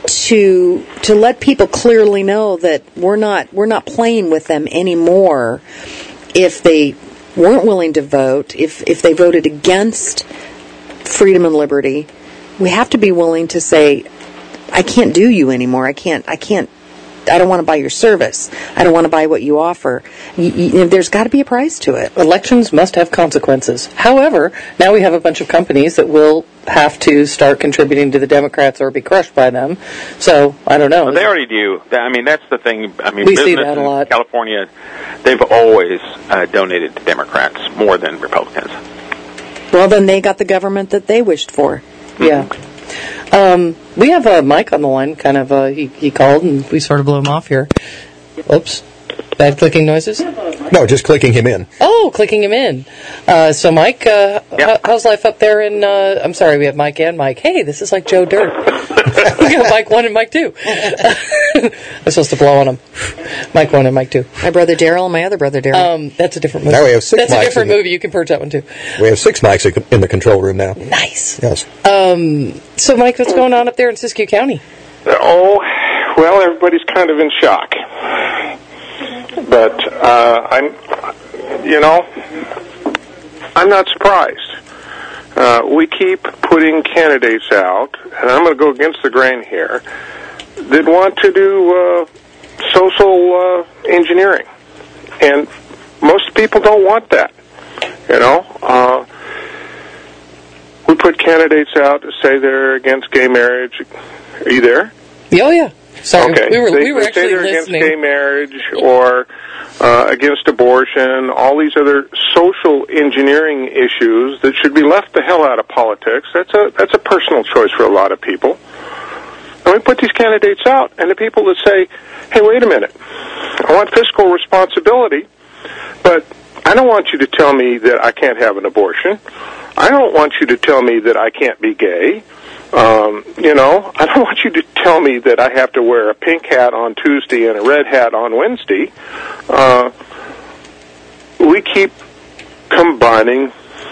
to to let people clearly know that we're not we're not playing with them anymore if they weren't willing to vote, if if they voted against freedom and liberty. We have to be willing to say, I can't do you anymore. I can't I can't I don't want to buy your service. I don't want to buy what you offer. You, you, there's got to be a price to it. Elections must have consequences. However, now we have a bunch of companies that will have to start contributing to the Democrats or be crushed by them. So, I don't know. Well, they already do. I mean, that's the thing. I mean, We business see that a in lot. California, they've always uh, donated to Democrats more than Republicans. Well, then they got the government that they wished for. Yeah. Um, we have uh, Mike on the line. Kind of, uh, he, he called and we sort of blew him off here. Oops. Bad clicking noises? No, just clicking him in. Oh, clicking him in. Uh, so, Mike, uh, Yep. how, how's life up there in, uh, I'm sorry, we have Mike and Mike. Hey, this is like Joe Dirt. We got Mike one and Mike two. I'm supposed to blow on him. Mike one and Mike two. My brother Daryl and my other brother Daryl. Um, that's a different movie. Now we have six That's a mics different in the- movie. You can purge that one too. We have six mics in the control room now. Nice. Yes. Um, so, Mike, what's going on up there in Siskiyou County? Oh, well, everybody's kind of in shock. But uh, I'm, you know, I'm not surprised. Uh, we keep putting candidates out, and I'm going to go against the grain here, that want to do uh, social uh, engineering. And most people don't want that. You know, uh, we put candidates out to say they're against gay marriage. Are you there? Oh, yeah. Sorry, okay. we were, they, we were they actually say they're listening. against gay marriage or uh, against abortion, all these other social engineering issues that should be left the hell out of politics. That's a that's a personal choice for a lot of people. And we put these candidates out, and the people that say, hey, wait a minute, I want fiscal responsibility, but I don't want you to tell me that I can't have an abortion. I don't want you to tell me that I can't be gay. Um, you know, I don't want you to tell me that I have to wear a pink hat on Tuesday and a red hat on Wednesday. Uh, we keep combining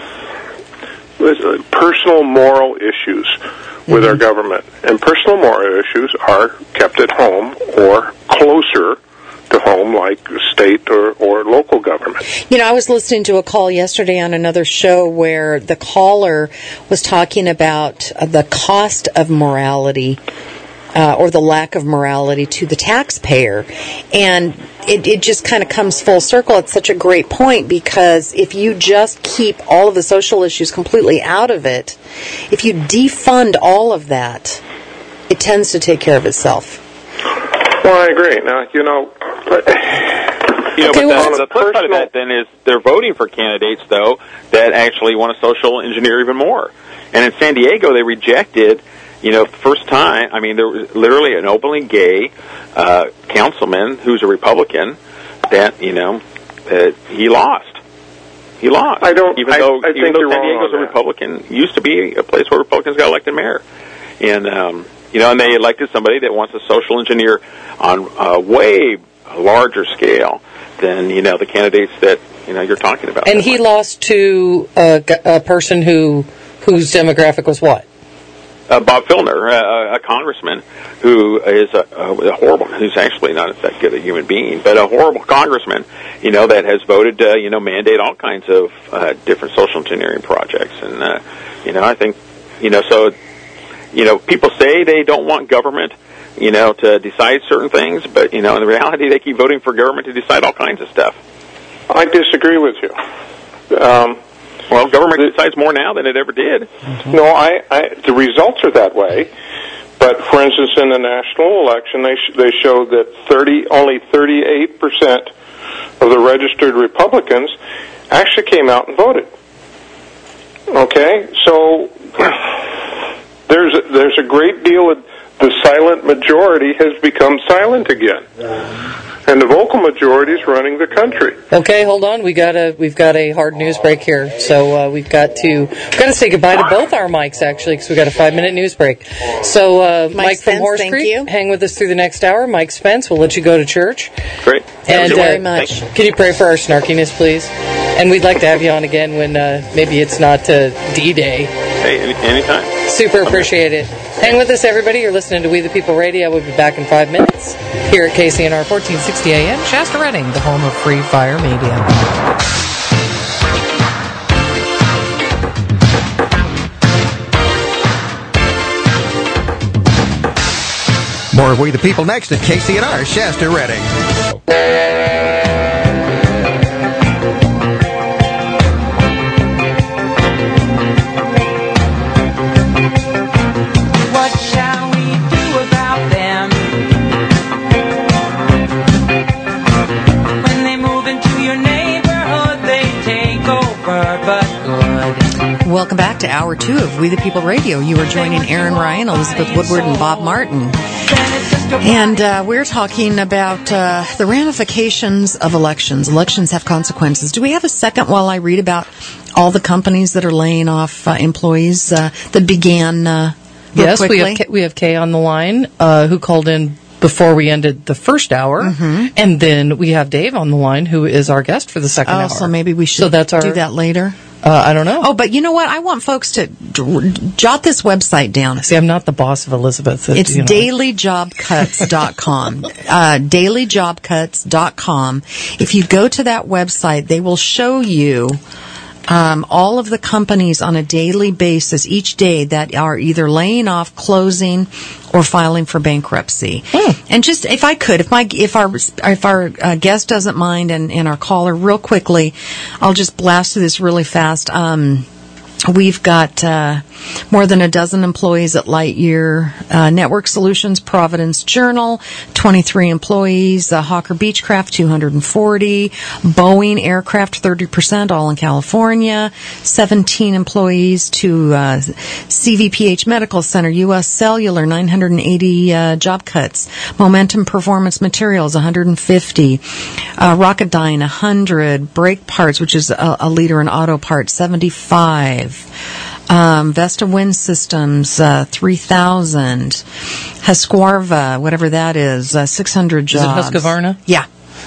personal moral issues with mm-hmm. our government. And personal moral issues are kept at home or closer to home, like state or, or local government. You know, I was listening to a call yesterday on another show where the caller was talking about uh, the cost of morality uh, or the lack of morality to the taxpayer. And it, it just kind of comes full circle. It's such a great point because if you just keep all of the social issues completely out of it, if you defund all of that, it tends to take care of itself. Well, I agree. Now, you know, but, you know, okay, but well, the, the flip side of that then is they're voting for candidates, though, that actually want to social engineer even more. And in San Diego, they rejected, you know, the first time, I mean, there was literally an openly gay uh, councilman who's a Republican that, you know, uh, he lost. He lost. I don't, even I, though, I even think though you're San wrong Diego's on a that. Republican, used to be a place where Republicans got elected mayor. And, um, you know, and they elected somebody that wants to social engineer on a way larger scale than, you know, the candidates that, you know, you're talking about. And he way. lost to a, a person who whose demographic was what? Uh, Bob Filner, uh, a congressman who is a, a horrible, who's actually not that good a human being, but a horrible congressman, you know, that has voted, uh, you know, mandate all kinds of uh, different social engineering projects. And, uh, you know, I think, you know, so... You know, people say they don't want government, you know, to decide certain things, but, you know, in reality, they keep voting for government to decide all kinds of stuff. I disagree with you. Um, well, government the, decides more now than it ever did. Mm-hmm. No, I, I, the results are that way. But, for instance, in the national election, they sh- they showed that thirty only thirty-eight percent of the registered Republicans actually came out and voted. Okay? So... There's a, there's a great deal of the silent majority has become silent again, and the vocal majority is running the country. Okay, hold on. We got a we've got a hard news break here, so uh, we've got to we've got to say goodbye to both our mics actually, because we got a five minute news break. So uh, Mike, Mike Spence, from Horse thank Creek, you. hang with us through the next hour. Mike Spence, we'll let you go to church. Great. And thank you very uh, much. Can you pray for our snarkiness, please? And we'd like to have you on again when uh, maybe it's not uh, D-Day. Hey, any, anytime. Super appreciate it. Hang with us, everybody. You're listening to We the People Radio. We'll be back in five minutes here at K C N R fourteen sixty A M, Shasta Redding, the home of Free Fire Media. More of We the People next at K C N R Shasta Redding. Welcome back to Hour two of We the People Radio. You are joining Aaron Ryan, Elizabeth Woodward, and Bob Martin. And uh, we're talking about uh, the ramifications of elections. Elections have consequences. Do we have a second while I read about all the companies that are laying off uh, employees uh, that began uh, real Yes, quickly? we have, Kay, we have Kay on the line uh, who called in before we ended the first hour. Mm-hmm. And then we have Dave on the line who is our guest for the second oh, hour. so maybe we should so that's our, do that later? Uh, I don't know. Oh, but you know what? I want folks to d- jot this website down. See, I'm not the boss of Elizabeth. It's you know. daily job cuts dot com. uh, daily job cuts dot com. If you go to that website, they will show you um, all of the companies on a daily basis, each day, that are either laying off, closing, or filing for bankruptcy. Hmm. And just, if I could, if my, if our, if our uh, guest doesn't mind, and, and our caller, real quickly, I'll just blast through this really fast. Um, We've got uh, more than a dozen employees at Lightyear uh, Network Solutions, Providence Journal, twenty-three employees, uh, Hawker Beechcraft, two hundred forty, Boeing Aircraft, thirty percent, all in California, seventeen employees to uh, C V P H Medical Center, U S Cellular, nine hundred eighty uh, job cuts, Momentum Performance Materials, one hundred fifty, uh, Rocketdyne, one hundred, Brake Parts, which is a, a leader in auto parts, seventy-five. Um, Vesta Wind Systems, uh, three thousand. Husqvarna, whatever that is, uh, six hundred jobs. Is it Husqvarna? Yeah.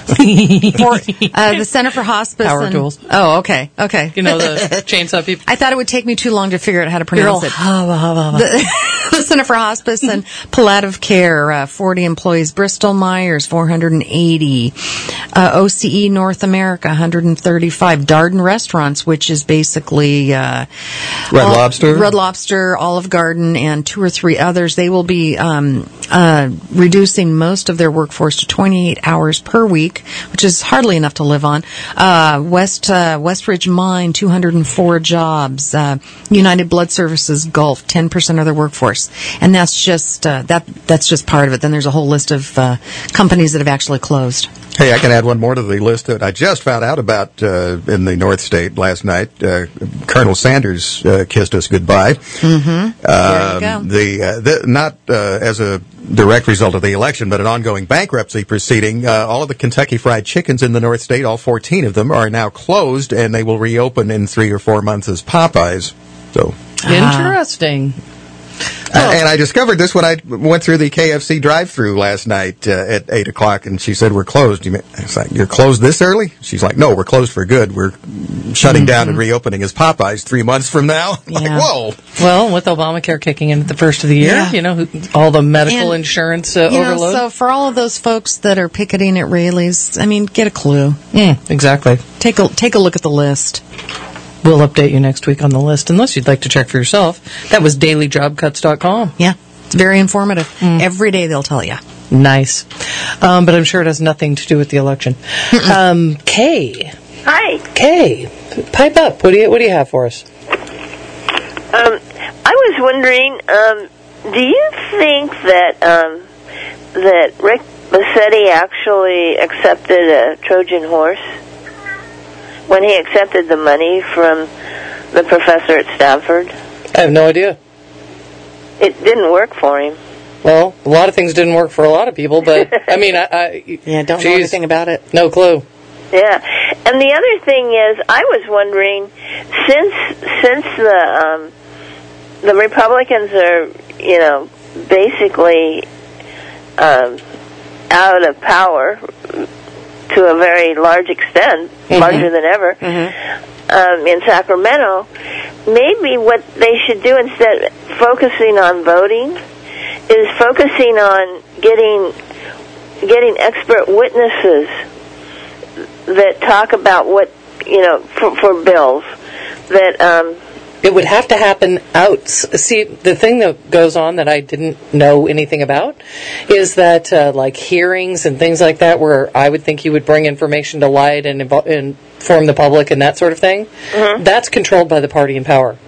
For, uh, the Center for Hospice. Power and, tools. Oh, okay, okay. You know, the chainsaw people. I thought it would take me too long to figure out how to pronounce it. The, the Center for Hospice and Palliative Care, uh, forty employees. Bristol Myers, four hundred eighty. Uh, O C E North America, one hundred thirty-five. Darden Restaurants, which is basically uh, Red all, Lobster? Red Lobster, Olive Garden, and two or three others. They will be um, uh, reducing most of their workforce to twenty-eight hours per week, which is hardly enough to live on. Uh, West uh, Westridge Mine, two hundred four jobs. Uh, United Blood Services Gulf, ten percent of their workforce, and that's just uh, that that's just part of it. Then there's a whole list of uh, companies that have actually closed. Hey, I can add one more to the list that I just found out about uh, in the North State last night. Uh, Colonel Sanders uh, kissed us goodbye. Mm-hmm. There you go. Um, the, uh, the not uh, as a direct result of the election, but an ongoing bankruptcy proceeding. Uh, all of the Kentucky Fried Chickens in the North State, all fourteen of them, are now closed, and they will reopen in three or four months as Popeyes. So Interesting. Uh, and I discovered this when I went through the K F C drive-thru last night uh, at eight o'clock, and she said, we're closed. You mean, I was like, you're closed this early? She's like, no, we're closed for good. We're shutting mm-hmm. down and reopening as Popeyes three months from now. Yeah. Like, whoa. Well, with Obamacare kicking in at the first of the year, Yeah. you know, who- all the medical And, insurance uh, You know, overload. so for all of those folks that are picketing at Rayleigh's, I mean, get a clue. Mm, exactly. Take a take a look at the list. We'll update you next week on the list, unless you'd like to check for yourself. That was daily job cuts dot com. Yeah, it's very informative. Every day they'll tell you. Nice. Um, but I'm sure it has nothing to do with the election. um, Kay. Hi. Kay, pipe up. What do you What do you have for us? Um, I was wondering, um, do you think that um, that Rick Bassetti actually accepted a Trojan horse when he accepted the money from the professor at Stanford? I have no idea. It didn't work for him. Well, a lot of things didn't work for a lot of people, but I mean, I, I Yeah, don't know geez, anything about it. No clue. Yeah, and the other thing is, I was wondering, since since the um, the Republicans are, you know, basically um, out of power to a very large extent, mm-hmm. larger than ever, mm-hmm. um, in Sacramento, maybe what they should do instead of focusing on voting is focusing on getting getting expert witnesses that talk about what, you know, for, for bills that um it would have to happen out. See, the thing that goes on that I didn't know anything about is that uh, like hearings and things like that, where I would think you would bring information to light and invo- inform the public and that sort of thing, mm-hmm. that's controlled by the party in power.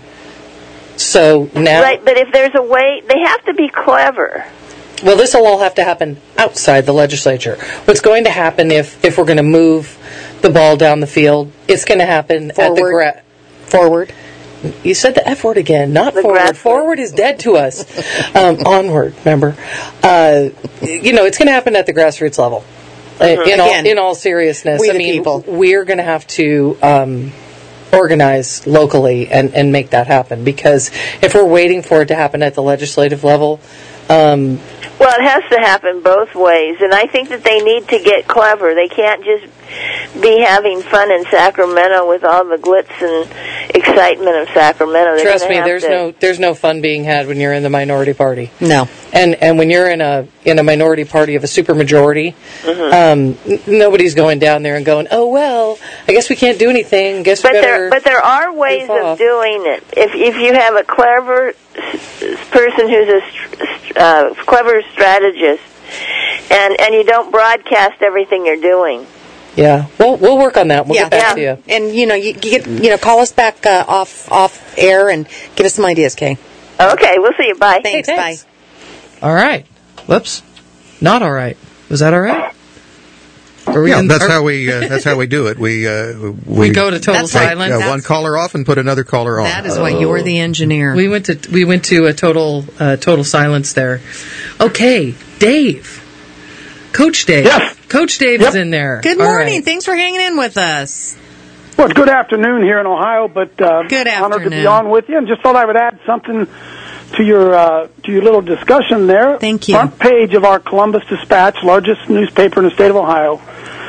So now, right, but if there's a way, they have to be clever. Well, this will all have to happen outside the legislature. What's going to happen if, if we're going to move the ball down the field, it's going to happen Forward. at the gra- Forward. You said the F word again, not The forward. grass- Forward is dead to us. um, onward, remember? Uh, you know, it's going to happen at the grassroots level. Uh, in, all, Again, in all seriousness, we I the mean, people. we're going to have to um, organize locally and, and make that happen. Because if we're waiting for it to happen at the legislative level, um, Well, it has to happen both ways, and I think that they need to get clever. They can't just be having fun in Sacramento with all the glitz and excitement of Sacramento. They're Trust gonna me, have there's to- no there's no fun being had when you're in the minority party. No. And and when you're in a in a minority party of a supermajority, Mhm. um, n- nobody's going down there and going, oh well, I guess we can't do anything. Guess But we better. there, but there are ways goof of off. doing it. If if you have a clever s- person who's a str- uh, clever strategist, and and you don't broadcast everything you're doing. Yeah, we'll we'll work on that. We'll yeah. get back to you. And you know, you, you get you know, call us back uh, off off air and give us some ideas, Kay. Okay, we'll see you. Bye. Thanks. Hey, Bye. thanks. All right. Whoops. Not all right. Was that all right? Are we Yeah, in- that's are- how we uh, that's how we do it. We uh, We go to total That's right. silence. uh, That's- one caller off and put another caller on. That is why you're the engineer. We went to we went to a total uh, total silence there. Okay, Dave, Coach Dave. Yes. Coach Dave Yep. is in there. Good All morning. right. Thanks for hanging in with us. Well, it's good afternoon here in Ohio, but uh, Good honored to be afternoon. on with you, and just thought I would add something to your uh, to your little discussion there. Thank you. Front page of our Columbus Dispatch, largest newspaper in the state of Ohio.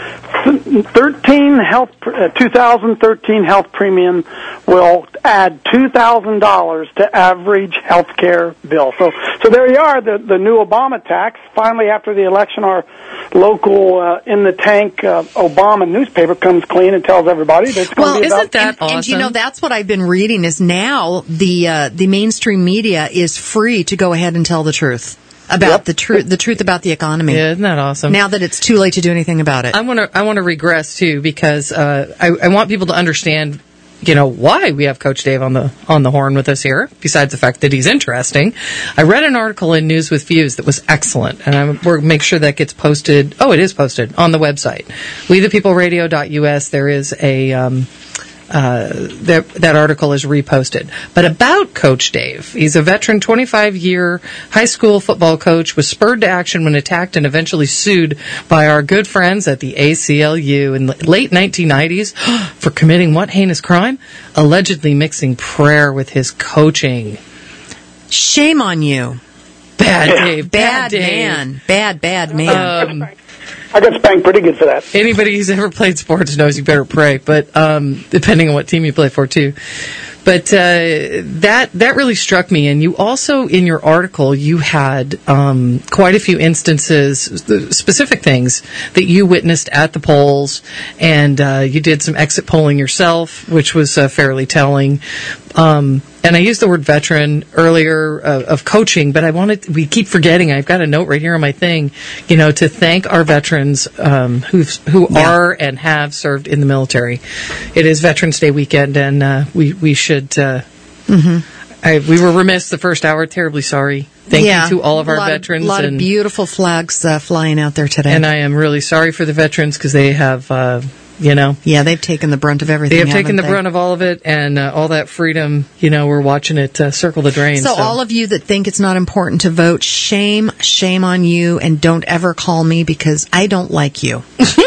thirteen health, uh, two thousand thirteen health premium will add two thousand dollars to average health care bill. So, so there you are, the the new Obama tax. Finally, after the election, our local uh, in the tank uh, Obama newspaper comes clean and tells everybody that it's going Well, to be about isn't that and, and you know awesome? that's what I've been reading is now the uh, the mainstream media is free to go ahead and tell the truth about Yep. the truth the truth about the economy. Yeah, isn't that awesome? Now that it's too late to do anything about it. I want to I want to regress too because uh, I, I want people to understand, you know, why we have Coach Dave on the on the horn with us here. Besides the fact that he's interesting, I read an article in News with Views that was excellent, and I'm we'll make sure that gets posted. Oh, it is posted on the website, we the people radio dot U S. There is a. Um, Uh, that, that article is reposted. But about Coach Dave, he's a veteran twenty-five year high school football coach, was spurred to action when attacked and eventually sued by our good friends at the A C L U in the late nineteen nineties for committing what heinous crime? Allegedly mixing prayer with his coaching. Shame on you. Bad Dave. Bad, Dave. man. Bad, bad man. Um, I got spanked pretty good for that. Anybody who's ever played sports knows you better pray, but um, depending on what team you play for, too. But uh, that that really struck me. And you also, in your article, you had um, quite a few instances, specific things that you witnessed at the polls, and uh, you did some exit polling yourself, which was uh, fairly telling. Um, and I used the word veteran earlier uh, of coaching, but I wanted, we keep forgetting, I've got a note right here on my thing, you know, to thank our veterans um, who've, who Yeah. are and have served in the military. It is Veterans Day weekend, and uh, we, we should, uh, I, we were remiss the first hour, terribly sorry. Thank yeah. you to all of our a lot veterans. A lot and, of beautiful flags uh, flying out there today. and I am really sorry for the veterans because they have, uh, you know, yeah, they've taken the brunt of everything. they have taken the haven't they? brunt of all of it, and uh, all that freedom, you know, we're watching it uh, circle the drain. So, all of you that think it's not important to vote, shame, shame on you, and don't ever call me because I don't like you.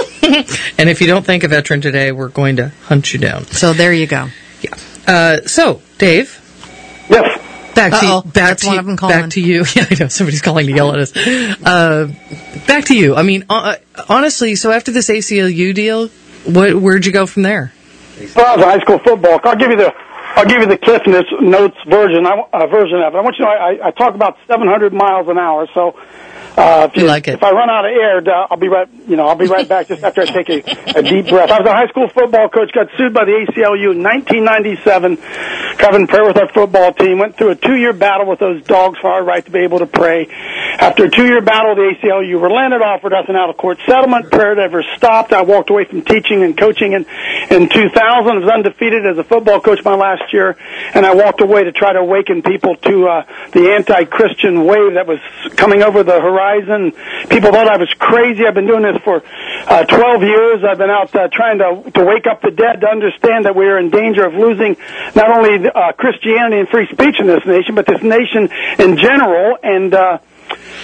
And if you don't thank a veteran today, we're going to hunt you down. So there you go. Yeah. Uh, so, Dave, Yes. back to Uh-oh, back that's to one of them calling. back to you. Yeah, I know somebody's calling to yell at us. Uh, back to you. I mean, uh, honestly, so after this A C L U deal, what, where'd you go from there? Well, I was a high school football. I'll give you the I'll give you the Cliff Notes version I, uh, version of it. I want you to know I, I talk about seven hundred miles an hour. So uh, if You like it. If I run out of air, uh, I'll be right. You know, I'll be right back just after I take a, a deep breath. I was a high school football coach. Got sued by the A C L U in nineteen ninety-seven. Covering prayer with our football team. Went through a two-year battle with those dogs for our right to be able to pray. After a two-year battle, the A C L U relented, offered us an out-of-court settlement. Prayer never stopped. I walked away from teaching and coaching in, in two thousand. I was undefeated as a football coach my last year, and I walked away to try to awaken people to uh, the anti-Christian wave that was coming over the horizon. People thought I was crazy. I've been doing this for uh, twelve years. I've been out uh, trying to, to wake up the dead, to understand that we are in danger of losing not only uh, Christianity and free speech in this nation, but this nation in general. And uh,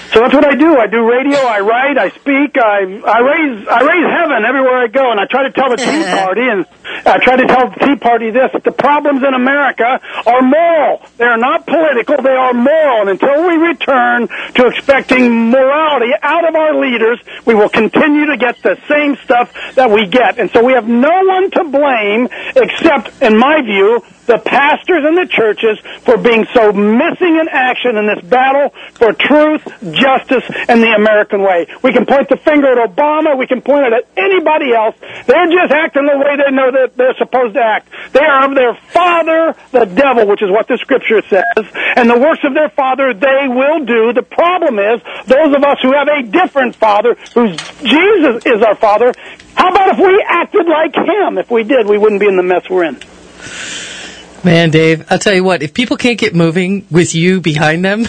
So that's what I do. I do radio, I write, I speak, I I raise I raise heaven everywhere I go, and I try to tell the Tea Party, and I try to tell the Tea Party this, that the problems in America are moral. They are not political, they are moral, and until we return to expecting morality out of our leaders, we will continue to get the same stuff that we get. And so we have no one to blame except, in my view, the pastors and the churches for being so missing in action in this battle for truth, justice, and the American way. We can point the finger at Obama. We can point it at anybody else. They're just acting the way they know that they're supposed to act. They are of their father, the devil, which is what the scripture says, and the works of their father they will do. The problem is, those of us who have a different father, who's Jesus is our father, how about if we acted like him? If we did, we wouldn't be in the mess we're in. Man, Dave, I'll tell you what, if people can't get moving with you behind them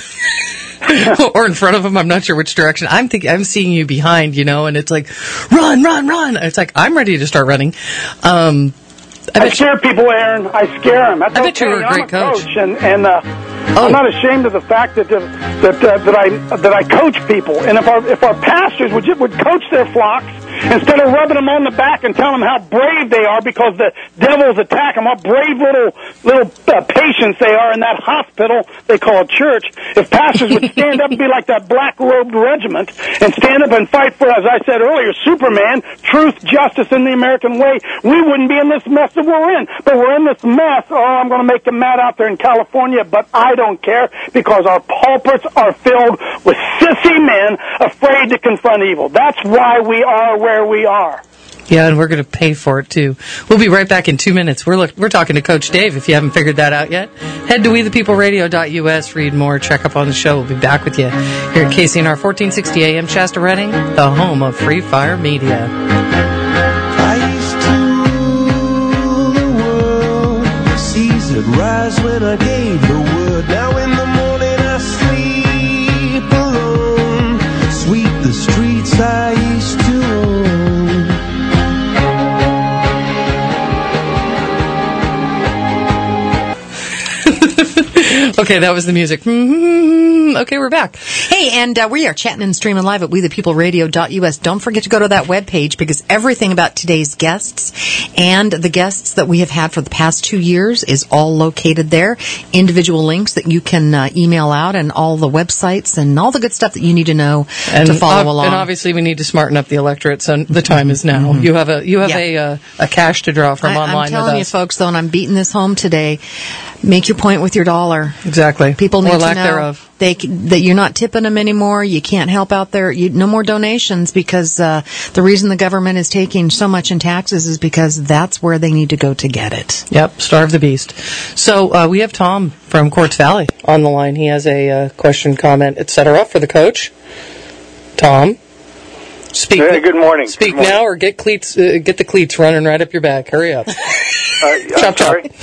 or in front of them, I'm not sure which direction, I'm thinking, I'm seeing you behind, you know, and it's like, run, run, run. It's like, I'm ready to start running. Um, I, I scare you, people, Aaron. I scare them. That's I bet okay. you were a great I'm a coach. coach, and, and uh, oh. I'm not ashamed of the fact that uh, that uh, that I that I coach people. And if our if our pastors would would coach their flocks instead of rubbing them on the back and telling them how brave they are because the devils attack them, what brave little little uh, patients they are in that hospital they call a church. If pastors would stand up and be like that black-robed regiment and stand up and fight for, as I said earlier, Superman, truth, justice, in the American way, we wouldn't be in this mess that we're in. But we're in this mess. Oh, I'm going to make them mad out there in California, but I don't care because our pulpits are filled with sissy men afraid to confront evil. That's why we are where we are. Yeah, and we're going to pay for it, too. We'll be right back in two minutes. We're look, we're talking to Coach Dave, if you haven't figured that out yet. Head to we the people radio dot U S, read more, check up on the show. We'll be back with you here at K C N R fourteen sixty A M Shasta Redding, the home of Free Fire Media. I used to rule the world, the seas would rise when I gave the word. Now in the morning I sleep alone, sweep the streets I used to own. Okay, that was the music. Mm-hmm. Okay, we're back. Hey, and uh, we are chatting and streaming live at we the people radio dot U S. Don't forget to go to that webpage because everything about today's guests and the guests that we have had for the past two years is all located there. Individual links that you can uh, email out and all the websites and all the good stuff that you need to know and, to follow uh, along. And obviously we need to smarten up the electorate, so the time is now. Mm-hmm. You have a you have yeah. a uh, a cash to draw from I, online I'm telling with you, us. folks, though, and I'm beating this home today, make your point with your dollar. Exactly. People need or to lack know thereof. They, that you're not tipping them anymore. You can't help out there. You, no more donations because uh, the reason the government is taking so much in taxes is because that's where they need to go to get it. Yep, starve the beast. So uh, we have Tom from Quartz Valley on the line. He has a uh, question, comment, et cetera for the coach. Tom, speak. Hey, good morning. Speak good morning. now, or get cleats. Uh, get the cleats running right up your back. Hurry up. Uh, chop, I'm sorry. chop.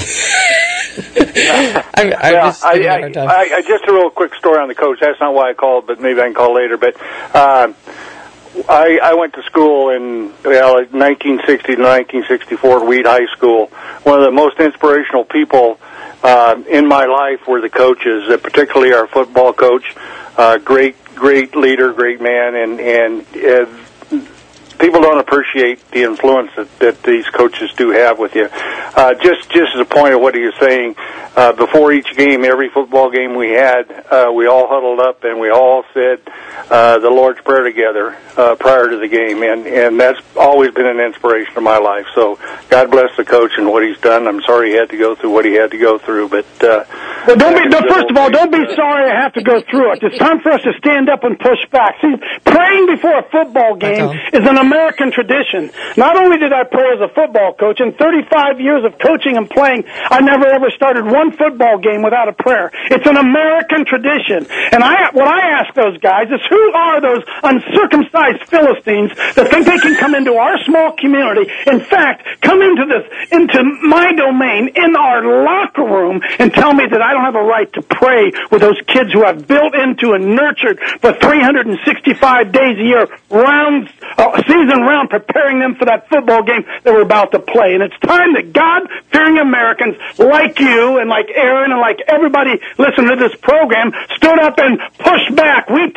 I, I, yeah, just I, I, I, I, just a real quick story on the coach. That's not why I called, but maybe I can call later. But uh, I, I went to school in well, nineteen sixty to nineteen sixty-four at Weed High School. One of the most inspirational people uh, in my life were the coaches, uh, particularly our football coach. Uh, great, great leader, great man, and and. Uh, People don't appreciate the influence that, that these coaches do have with you. Uh, just, just as a point of what he was saying, uh, before each game, every football game we had, uh, we all huddled up and we all said uh, the Lord's Prayer together uh, prior to the game, and and that's always been an inspiration of my life. So God bless the coach and what he's done. I'm sorry he had to go through what he had to go through, but uh, well, don't be. Don't, first of all, don't be sorry I have to go through it. It's time for us to stand up and push back. See, praying before a football game is an American tradition. Not only did I pray as a football coach, in thirty-five years of coaching and playing, I never ever started one football game without a prayer. It's an American tradition. And I, what I ask those guys is, who are those uncircumcised Philistines that think they can come into our small community, in fact, come into this, into my domain, in our locker room, and tell me that I don't have a right to pray with those kids who I've built into and nurtured for three hundred sixty-five days a year, rounds, uh, season round, preparing them for that football game that we're about to play. And it's time that God-fearing Americans like you and like Aaron and like everybody listening to this program stood up and pushed back. We teach our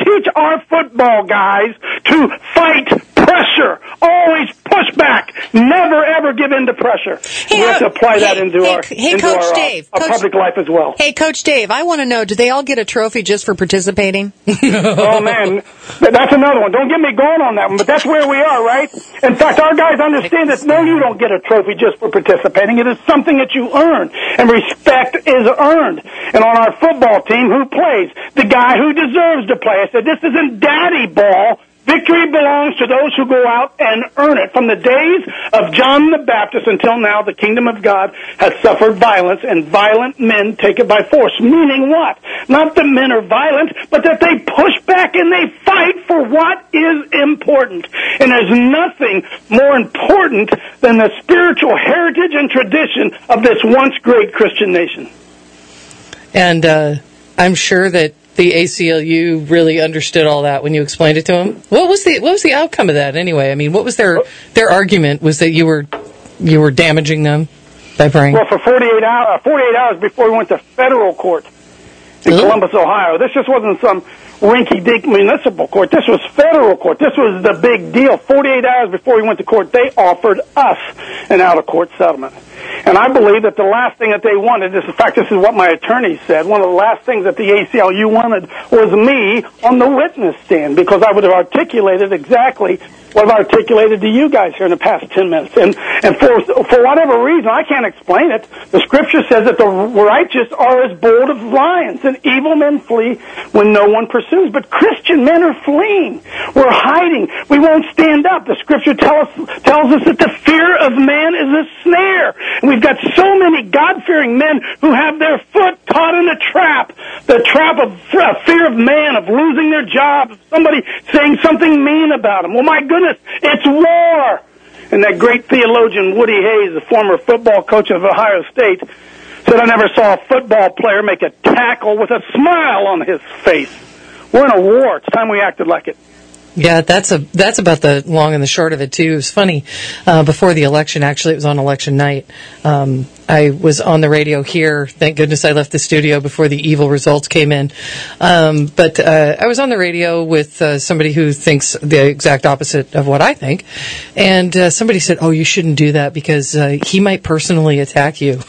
our football guys to fight pressure. Always push back. Never, ever give in to pressure. Hey, we have to apply hey, that into hey, our, hey, into Coach our, Dave, uh, our Coach, public life as well. Hey, Coach Dave, I want to know, do they all get a trophy just for participating? Oh, man. That's another one. Don't get me going on that one, but that's where we are, right? In fact, our guys understand that, no, you don't get a trophy just for participating. It is something that you earn, and respect is earned. And on our football team, who plays? The guy who deserves to play. I said, this isn't daddy ball. Victory belongs to those who go out and earn it. From the days of John the Baptist until now, the kingdom of God has suffered violence, and violent men take it by force. Meaning what? Not that men are violent, but that they push back and they fight for what is important. And there's nothing more important than the spiritual heritage and tradition of this once great Christian nation. And uh, I'm sure that the A C L U really understood all that when you explained it to them. What was the what was the outcome of that anyway? I mean, what was their their argument? Was that you were you were damaging them by praying? Well, for forty-eight hours, forty-eight hours before we went to federal court in Ooh. Columbus, Ohio. This just wasn't some rinky-dink municipal court. This was federal court. This was the big deal. forty-eight hours before we went to court, they offered us an out-of-court settlement. And I believe that the last thing that they wanted, this, in fact, this is what my attorney said, one of the last things that the A C L U wanted was me on the witness stand, because I would have articulated exactly what I've articulated to you guys here in the past ten minutes. And, and for, for whatever reason, I can't explain it, the scripture says that the righteous are as bold as lions, and evil men flee when no one pursues. But Christian men are fleeing. We're hiding. We won't stand up. The scripture tell us, tells us that the fear of man is a snare. And we've got so many God-fearing men who have their foot caught in a trap, the trap of uh, fear of man, of losing their job, of somebody saying something mean about them. Well, my goodness, it's war. And that great theologian Woody Hayes, the former football coach of Ohio State, said, I never saw a football player make a tackle with a smile on his face. We're in a war. It's time we acted like it. Yeah, that's a that's about the long and the short of it too. It was funny uh, before the election. Actually, it was on election night. Um, I was on the radio here. Thank goodness I left the studio before the evil results came in. Um, but uh, I was on the radio with uh, somebody who thinks the exact opposite of what I think, and uh, somebody said, "Oh, you shouldn't do that because uh, he might personally attack you."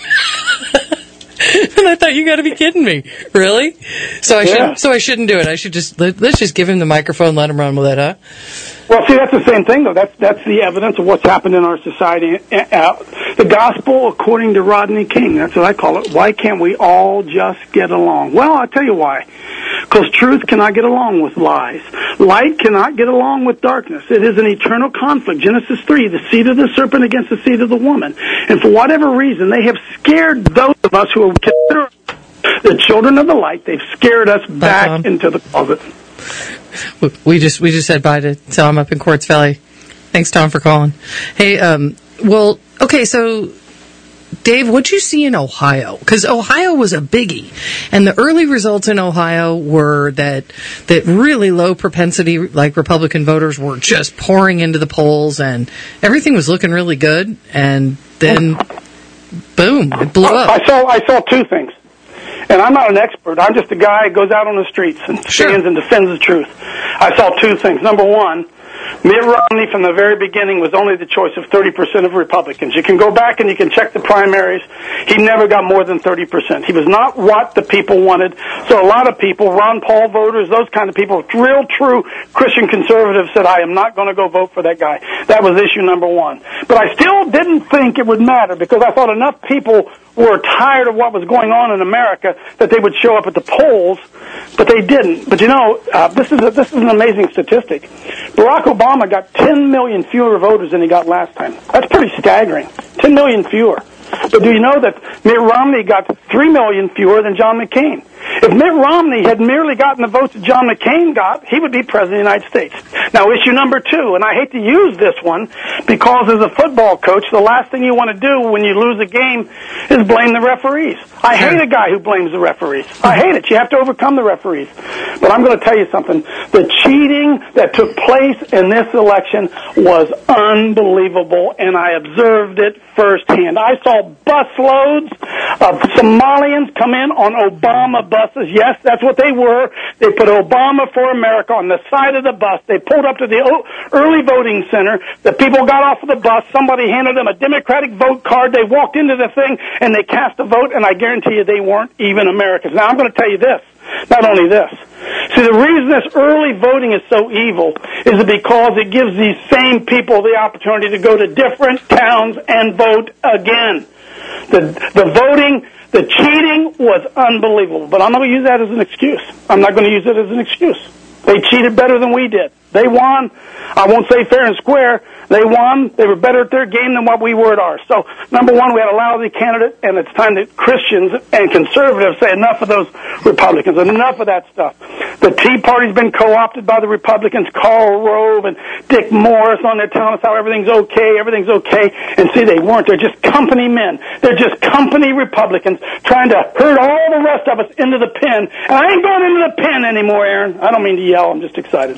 And I thought, you got to be kidding me, really? So I Yeah. should, so I shouldn't do it. I should just let, let's just give him the microphone, let him run with it, huh? Well, see, that's the same thing, though. That's that's the evidence of what's happened in our society. Uh, the gospel according to Rodney King. That's what I call it. Why can't we all just get along? Well, I'll tell you why. Because truth cannot get along with lies. Light cannot get along with darkness. It is an eternal conflict. Genesis three, the seed of the serpent against the seed of the woman. And for whatever reason, they have scared those of us who are considered the children of the light. They've scared us back Um, into the closet. We just we just said bye to Tom up in Quartz Valley. Thanks, Tom, for calling. Hey, um, well, okay, so Dave, what'd you see in Ohio? Because Ohio was a biggie, and the early results in Ohio were that that really low propensity, like Republican voters, were just pouring into the polls, and everything was looking really good. And then, boom, it blew up. I saw I saw two things. And I'm not an expert. I'm just a guy who goes out on the streets and Sure. stands and defends the truth. I saw two things. Number one, Mitt Romney from the very beginning was only the choice of thirty percent of Republicans. You can go back and you can check the primaries. He never got more than thirty percent. He was not what the people wanted. So a lot of people, Ron Paul voters, those kind of people, real true Christian conservatives said, I am not going to go vote for that guy. That was issue number one. But I still didn't think it would matter because I thought enough people were tired of what was going on in America that they would show up at the polls, but they didn't. But you know, uh, this is a, this is an amazing statistic. Barack Obama got ten million fewer voters than he got last time. That's pretty staggering. ten million fewer. But do you know that Mitt Romney got three million fewer than John McCain? If Mitt Romney had merely gotten the votes that John McCain got, he would be president of the United States. Now, issue number two, and I hate to use this one because as a football coach, the last thing you want to do when you lose a game is blame the referees. I hate a guy who blames the referees. I hate it. You have to overcome the referees. But I'm going to tell you something. The cheating that took place in this election was unbelievable, and I observed it firsthand. I saw busloads of Somalians come in on Obama bus buses. Yes, that's what they were. They put Obama for America on the side of the bus. They pulled up to the o- early voting center. The people got off of the bus. Somebody handed them a Democratic vote card. They walked into the thing, and they cast a vote, and I guarantee you they weren't even Americans. Now, I'm going to tell you this. Not only this. See, the reason this early voting is so evil is because it gives these same people the opportunity to go to different towns and vote again. The, the voting, the cheating was unbelievable. But I'm not going to use that as an excuse. I'm not going to use it as an excuse. They cheated better than we did. They won. I won't say fair and square. They won. They were better at their game than what we were at ours. So, number one, we had a lousy candidate, and it's time that Christians and conservatives say enough of those Republicans, enough of that stuff. The Tea Party's been co-opted by the Republicans, Karl Rove and Dick Morris on there telling us how everything's okay, everything's okay. And see, they weren't. They're just company men. They're just company Republicans trying to herd all the rest of us into the pen. And I ain't going into the pen anymore, Aaron. I don't mean to yell. I'm just excited.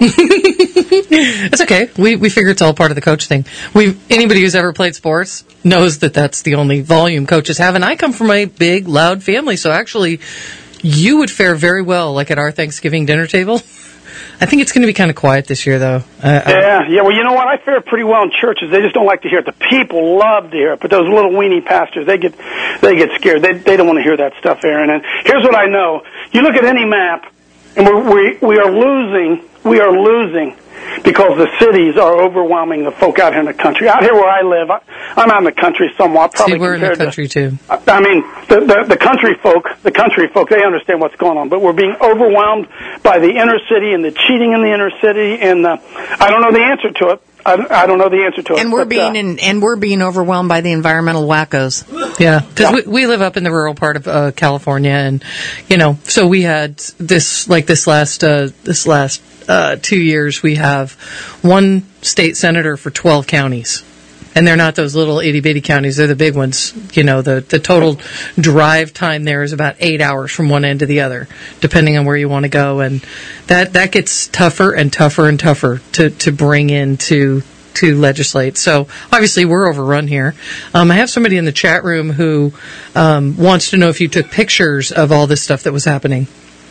That's okay. We we figure it's all part of the coach thing. We anybody who's ever played sports knows that that's the only volume coaches have. And I come from a big, loud family, so actually, you would fare very well, like at our Thanksgiving dinner table. I think it's going to be kind of quiet this year, though. Uh, yeah, yeah. Well, you know what? I fare pretty well in churches. They just don't like to hear it. The people love to hear it, but those little weenie pastors, they get they get scared. They they don't want to hear that stuff, Aaron. And here's what I know: you look at any map, and we're, we we are losing. We are losing. Because the cities are overwhelming the folk out here in the country. Out here where I live, I, I'm out in the country somewhat. Probably See, we're in the country, to, too. I mean, the, the, the country folk, the country folk, they understand what's going on. But we're being overwhelmed by the inner city and the cheating in the inner city. And the, I don't know the answer to it. I, I don't know the answer to it. And we're but, being uh, in, and we're being overwhelmed by the environmental wackos. Yeah, because yeah. we, we live up in the rural part of uh, California, and you know, so we had this like this last uh, this last uh, two years we have one state senator for twelve counties. And they're not those little itty bitty counties; they're the big ones. You know, the the total drive time there is about eight hours from one end to the other, depending on where you want to go, and that that gets tougher and tougher and tougher to to bring in to to legislate. So obviously we're overrun here. Um, I have somebody in the chat room who um, wants to know if you took pictures of all this stuff that was happening.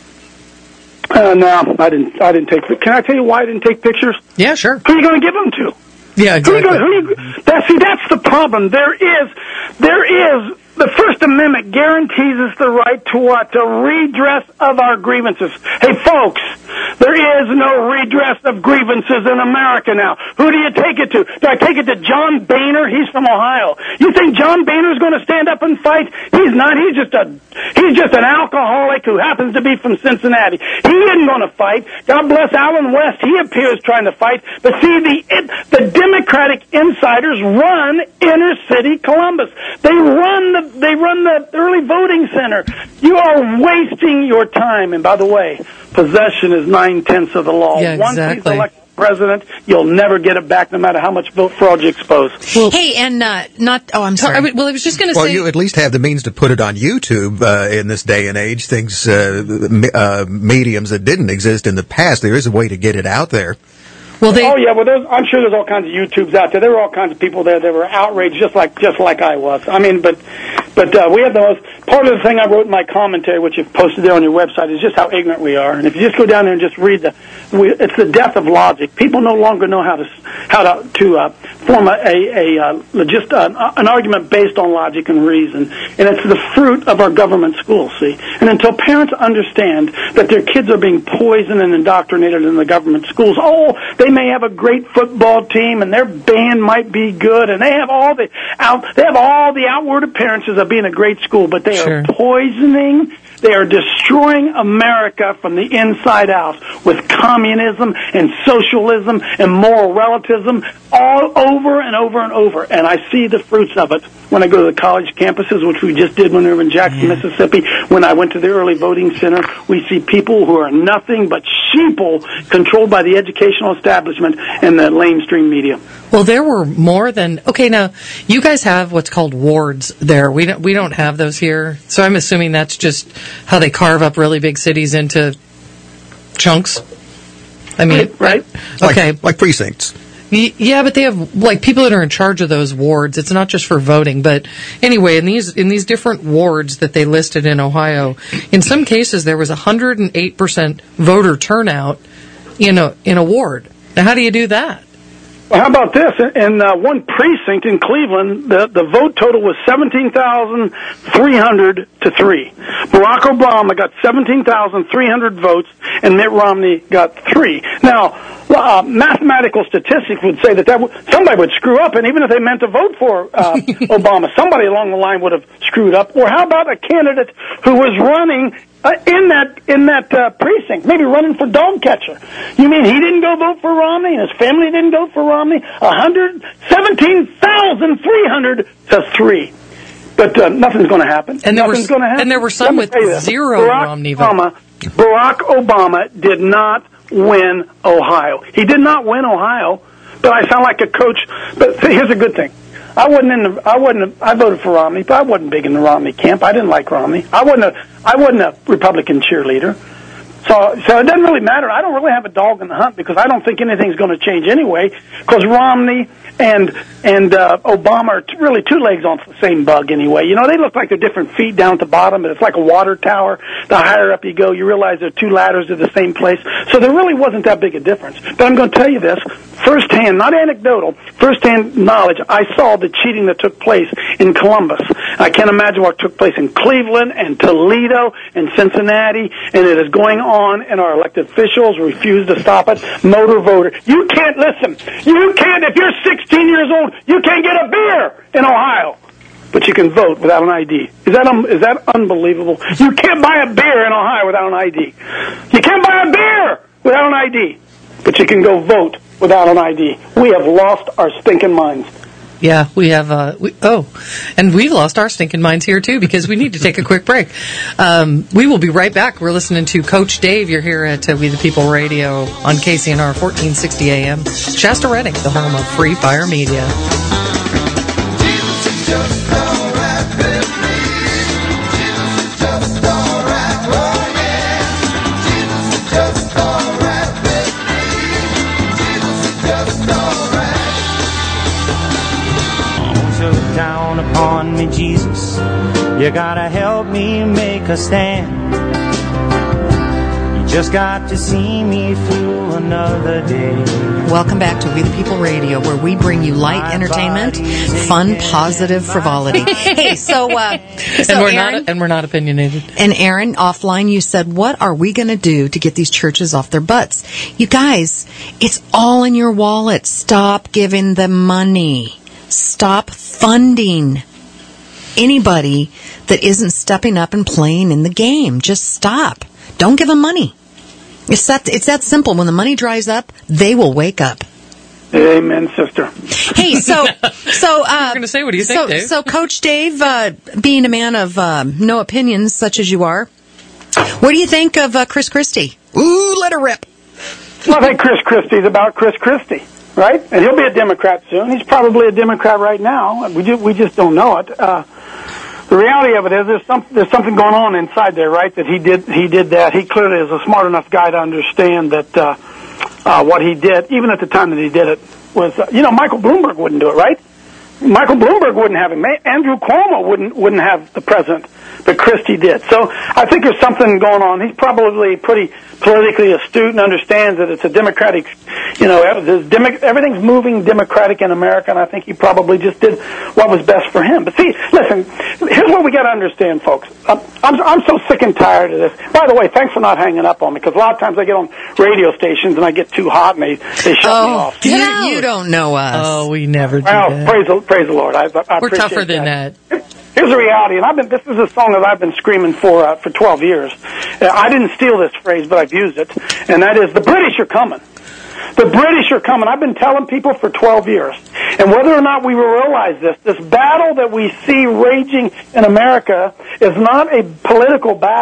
Uh, no, I didn't. I didn't take. Can I tell you why I didn't take pictures? Yeah, sure. Who are you going to give them to? Yeah, exactly. Who are you gonna, who are you, that, see, that's the problem. There is, there is, the First Amendment guarantees us the right to what? To redress of our grievances. Hey, folks, there is no redress of grievances in America now. Who do you take it to? Do I take it to John Boehner? He's from Ohio. You think John Boehner's going to stand up and fight? He's not. He's just a, he's just an alcoholic who happens to be from Cincinnati. He isn't going to fight. God bless Alan West. He appears trying to fight. But see, the, it, the Democratic insiders run inner city Columbus. They run the They run the early voting center. You are wasting your time. And by the way, possession is nine-tenths of the law. Yeah, Once exactly. he's elected president, you'll never get it back no matter how much vote fraud you expose. Well, hey, and uh, not, oh, I'm sorry. I mean, well, I was just going to well, say... you at least have the means to put it on YouTube uh, in this day and age, things, uh, uh, mediums that didn't exist in the past. There is a way to get it out there. Well, they, oh yeah, well, there's, I'm sure there's all kinds of YouTubes out there. There were all kinds of people there that were outraged, just like just like I was. I mean, but but uh, we have the most. Part of the thing I wrote in my commentary, which you've posted there on your website, is just how ignorant we are. And if you just go down there and just read the, we, it's the death of logic. People no longer know how to how to to uh, form a a, a uh, just uh, an argument based on logic and reason. And it's the fruit of our government schools. See, and until parents understand that their kids are being poisoned and indoctrinated in the government schools, oh, they may have a great football team and their band might be good and they have all the out they have all the outward appearances of being a great school, but they Sure. are poisoning, they are destroying America from the inside out with communism and socialism and moral relativism all over and over and over. And I see the fruits of it when I go to the college campuses, which we just did when we were in Jackson, yeah. Mississippi. When I went to the early voting center, we see people who are nothing but sheeple controlled by the educational establishment and the lamestream media. Well, there were more than okay. Now, you guys have what's called wards there. We don't. We don't have those here. So I'm assuming that's just how they carve up really big cities into chunks. I mean, right? Like, okay, like precincts. Y- Yeah, but they have like people that are in charge of those wards. It's not just for voting, but anyway, in these in these different wards that they listed in Ohio, in some cases there was one hundred eight percent voter turnout in a in a ward. Now, how do you do that? Well, how about this? In uh, one precinct in Cleveland, the, the vote total was seventeen thousand three hundred to three. Barack Obama got seventeen thousand three hundred votes, and Mitt Romney got three. Now, uh, mathematical statistics would say that, that w- somebody would screw up, and even if they meant to vote for uh, Obama, somebody along the line would have screwed up. Or how about a candidate who was running Uh, in that in that uh, precinct, maybe running for dog catcher? You mean he didn't go vote for Romney, and his family didn't vote for Romney? A hundred seventeen thousand three hundred to three, but uh, nothing's going to happen. And there nothing's were going to happen. and there were some with zero Barack Romney Obama, votes. Barack Obama did not win Ohio. He did not win Ohio. But I sound like a coach. But here's a good thing. I wasn't in the. I wasn't. I voted for Romney, but I wasn't big in the Romney camp. I didn't like Romney. I wasn't a. I wasn't a Republican cheerleader. So, so it doesn't really matter. I don't really have a dog in the hunt because I don't think anything's going to change anyway. Because Romney and and uh, Obama are t- really two legs on the same bug anyway. You know, they look like they're different feet down at the bottom, but it's like a water tower. The higher up you go, you realize there are two ladders at the same place. So there really wasn't that big a difference. But I'm going to tell you this, firsthand, not anecdotal, firsthand knowledge. I saw the cheating that took place in Columbus. I can't imagine what took place in Cleveland and Toledo and Cincinnati, and it is going on, and our elected officials refuse to stop it. Motor voter. You can't listen. You can't, if you're sixteen years old, you can't get a beer in Ohio, but you can vote without an I D. Is that um, is that unbelievable? You can't buy a beer in Ohio without an I D. You can't buy a beer without an I D, but you can go vote without an I D. We have lost our stinking minds. Yeah, we have, uh, we, oh, and we've lost our stinking minds here too because we need to take a quick break. Um, we will be right back. We're listening to Coach Dave. You're here at uh, We the People Radio on K C N R fourteen sixty A M. Shasta Redding, the home of Free Fire Media. Down upon me, Jesus, you gotta help me make a stand. You just got to see me through another day. Welcome back to We the People Radio, where we bring you light entertainment, fun, positive frivolity. Hey, so, uh, so and we're Aaron, not and we're not opinionated. And Aaron, offline, you said, what are we going to do to get these churches off their butts? You guys, it's all in your wallet. Stop giving them money. Stop funding anybody that isn't stepping up and playing in the game. Just stop. Don't give them money. It's that, it's that simple. When the money dries up, they will wake up. Amen, sister. Hey, so, so, uh, You're going to say, what do you think, so, Dave? So, Coach Dave, uh, being a man of uh, no opinions, such as you are, what do you think of uh, Chris Christie? Ooh, let her rip. Well, I think Chris Christie's about Chris Christie, right? And he'll be a Democrat soon. He's probably a Democrat right now. We just, we just don't know it. Uh, the reality of it is there's, some, there's something going on inside there, right, that he did, he did that. He clearly is a smart enough guy to understand that uh, uh, what he did, even at the time that he did it, was, uh, you know, Michael Bloomberg wouldn't do it, right? Michael Bloomberg wouldn't have him. Andrew Cuomo wouldn't wouldn't have the president, but Christie did. So I think there's something going on. He's probably pretty politically astute and understands that it's a democratic, you know, everything's moving democratic in America, and I think he probably just did what was best for him. But see, listen, here's what we got to understand, folks. I'm, I'm, I'm so sick and tired of this. By the way, thanks for not hanging up on me, because a lot of times I get on radio stations and I get too hot and they, they shut oh, me off. You, you don't know us. Oh, we never do well, that. Praise the, praise the Lord. I, I We're appreciate tougher than that. that. Here's the reality, and I've been. This is a song that I've been screaming for uh, for twelve years. Uh, I didn't steal this phrase, but I've used it, and that is, the British are coming. The British are coming. I've been telling people for twelve years. And whether or not we will realize this, this battle that we see raging in America is not a political battle.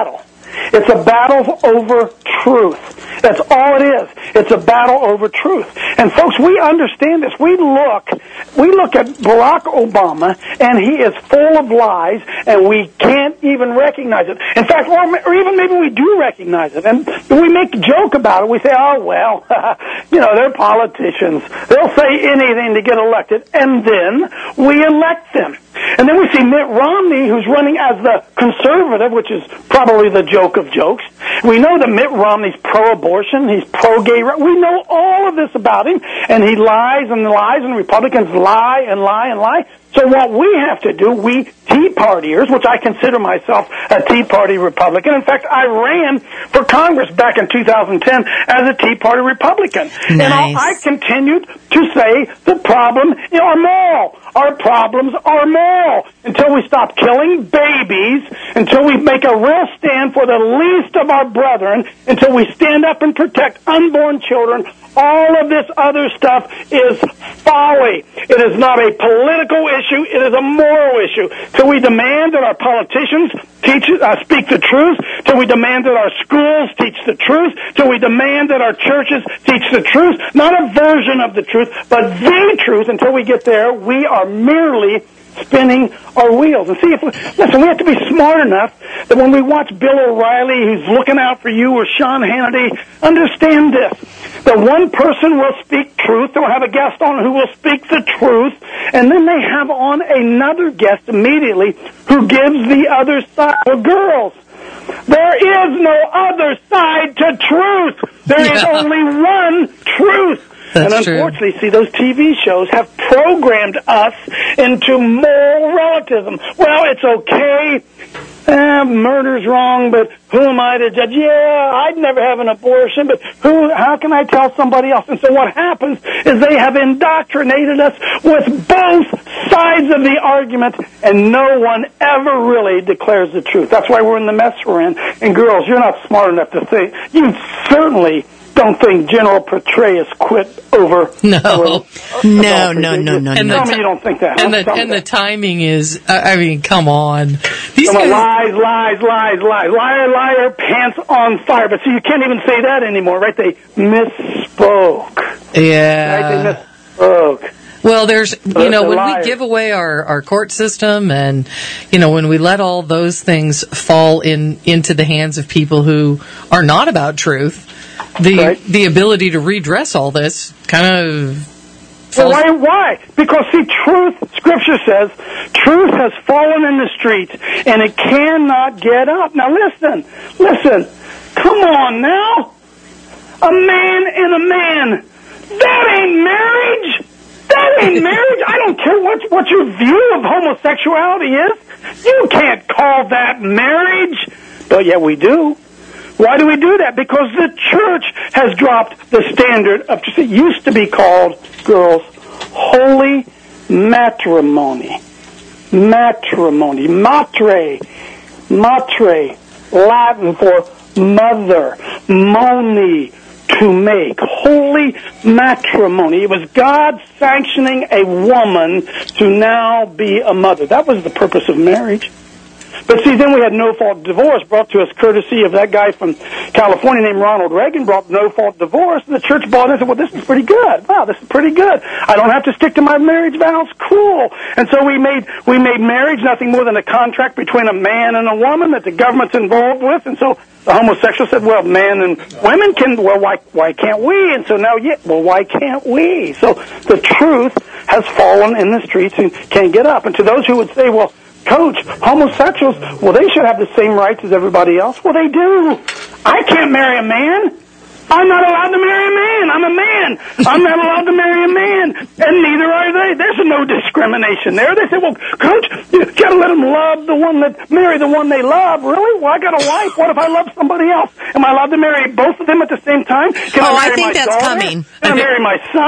It's a battle over truth. That's all it is. It's a battle over truth. And folks, we understand this. We look, we look at Barack Obama, and he is full of lies, and we can't even recognize it. In fact, or, or even maybe we do recognize it, and we make a joke about it. We say, oh, well, you know, they're politicians. They'll say anything to get elected, and then we elect them. And then we see Mitt Romney, who's running as the conservative, which is probably the joke of jokes. We know that Mitt Romney's pro-abortion, he's pro-gay. We know all of this about him, and he lies and lies, and Republicans lie and lie and lie. So what we have to do, we Tea Partiers, which I consider myself a Tea Party Republican. In fact, I ran for Congress back in two thousand ten as a Tea Party Republican. Nice. And I, I continued to say the problem are moral. Our problems are moral. Until we stop killing babies, until we make a real stand for the least of our brethren, until we stand up and protect unborn children, all of this other stuff is folly. It is not a political issue. It is a moral issue. Till we demand that our politicians teach, uh, speak the truth, till we demand that our schools teach the truth, till we demand that our churches teach the truth, not a version of the truth, but the truth. Until we get there, we are merely spinning our wheels. And see, if we, listen, we have to be smart enough that when we watch Bill O'Reilly, who's looking out for you, or Sean Hannity, understand this. That one person will speak truth, they'll have a guest on who will speak the truth, and then they have on another guest immediately who gives the other side. Well, girls, there is no other side to truth. There yeah. is only one truth. That's and unfortunately, true. see, those T V shows have programmed us into moral relativism. Well, it's okay. Eh, murder's wrong, but who am I to judge? Yeah, I'd never have an abortion, but who? How can I tell somebody else? And so what happens is they have indoctrinated us with both sides of the argument, and no one ever really declares the truth. That's why we're in the mess we're in. And girls, you're not smart enough to think. You certainly don't think General Petraeus quit over. No, over, no, no, no, no, and no. Tell me you don't think that. And, the, and the timing is, I mean, come on. These Come on, guys... lies, lies, lies, lies. Liar, liar, pants on fire. But see, you can't even say that anymore, right? They misspoke. Yeah. Right? They misspoke. Well, there's, you know, when liar. we give away our, our court system and, you know, when we let all those things fall in into the hands of people who are not about truth, the right. the ability to redress all this kind of... Well, why, why? Because, see, truth, Scripture says, truth has fallen in the street, and it cannot get up. Now, listen, listen, come on now. A man and a man, that ain't marriage. That ain't marriage. I don't care what, what your view of homosexuality is. You can't call that marriage. But yet we do. Why do we do that? Because the church has dropped the standard of, it used to be called, girls, holy matrimony. Matrimony. Matre. Matre. Latin for mother. Moni. To make. Holy matrimony. It was God sanctioning a woman to now be a mother. That was the purpose of marriage. But see, then we had no-fault divorce brought to us courtesy of that guy from California named Ronald Reagan, brought no-fault divorce, and the church bought it and said, well, this is pretty good. Wow, this is pretty good. I don't have to stick to my marriage vows. Cool. And so we made we made marriage nothing more than a contract between a man and a woman that the government's involved with, and so the homosexual said, well, man and women can, well, why why can't we? And so now, yeah, well, why can't we? So the truth has fallen in the streets and can't get up. And to those who would say, well, Coach, homosexuals, well, they should have the same rights as everybody else. Well, they do. I can't marry a man. I'm not allowed to marry a man. I'm a man. I'm not allowed to marry a man. And neither are they. There's no discrimination there. They say, well, Coach, you got to let them love the one that, marry the one they love. Really? Well, I got a wife. What if I love somebody else? Am I allowed to marry both of them at the same time? Can oh, I marry I think my that's daughter? coming. Can I marry my son?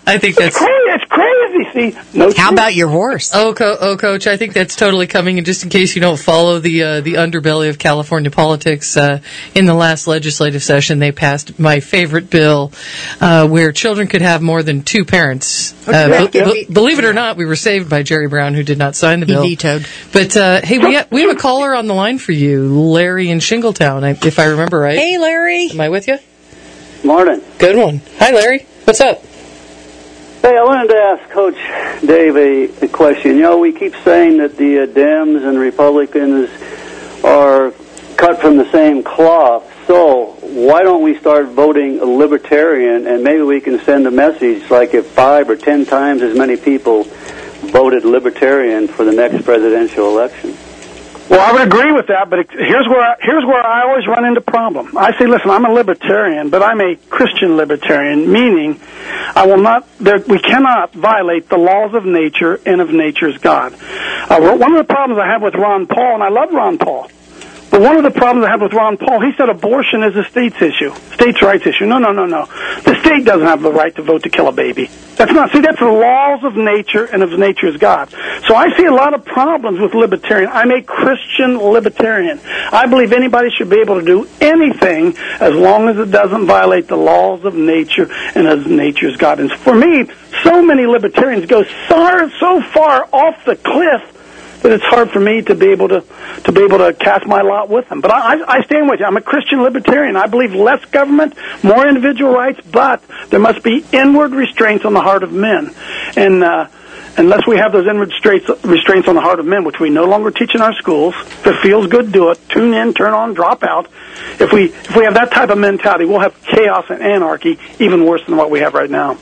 I think that's... It's crazy. It's crazy. See, no How truth. about your horse? Oh, co- oh, Coach, I think that's totally coming. And just in case you don't follow the uh, the underbelly of California politics, uh, in the last legislative session, they passed my favorite bill, uh, where children could have more than two parents. Uh, be- be- believe it or not, we were saved by Jerry Brown, who did not sign the He bill. vetoed. But uh, hey, we have, we have a caller on the line for you, Larry in Shingletown, I, if I remember right. Hey, Larry. Am I with you? Morning. Good one. Hi, Larry. What's up? Hey, I wanted to ask Coach Dave a, a question. You know, we keep saying that the uh, Dems and Republicans are cut from the same cloth. So why don't we start voting Libertarian, and maybe we can send a message like if five or ten times as many people voted Libertarian for the next presidential election? Well, I would agree with that, but it, here's where I, here's where I always run into problem. I say, listen, I'm a libertarian, but I'm a Christian libertarian, meaning I will not. There, we cannot violate the laws of nature and of nature's God. Uh, one of the problems I have with Ron Paul, and I love Ron Paul, but one of the problems I have with Ron Paul, he said abortion is a state's issue, states' rights issue. No, no, no, no. The state doesn't have the right to vote to kill a baby. That's not, see, that's the laws of nature and of nature's God. So I see a lot of problems with libertarian. I'm a Christian libertarian. I believe anybody should be able to do anything as long as it doesn't violate the laws of nature and of nature's God. And for me, so many libertarians go so, so far off the cliff that it's hard for me to be able to to be able to cast my lot with them. But I, I, I stand with you. I'm a Christian libertarian. I believe less government, more individual rights, but there must be inward restraints on the heart of men. And uh, unless we have those inward restraints, restraints on the heart of men, which we no longer teach in our schools, if it feels good, do it. Tune in, turn on, drop out. If we if we have that type of mentality, we'll have chaos and anarchy even worse than what we have right now.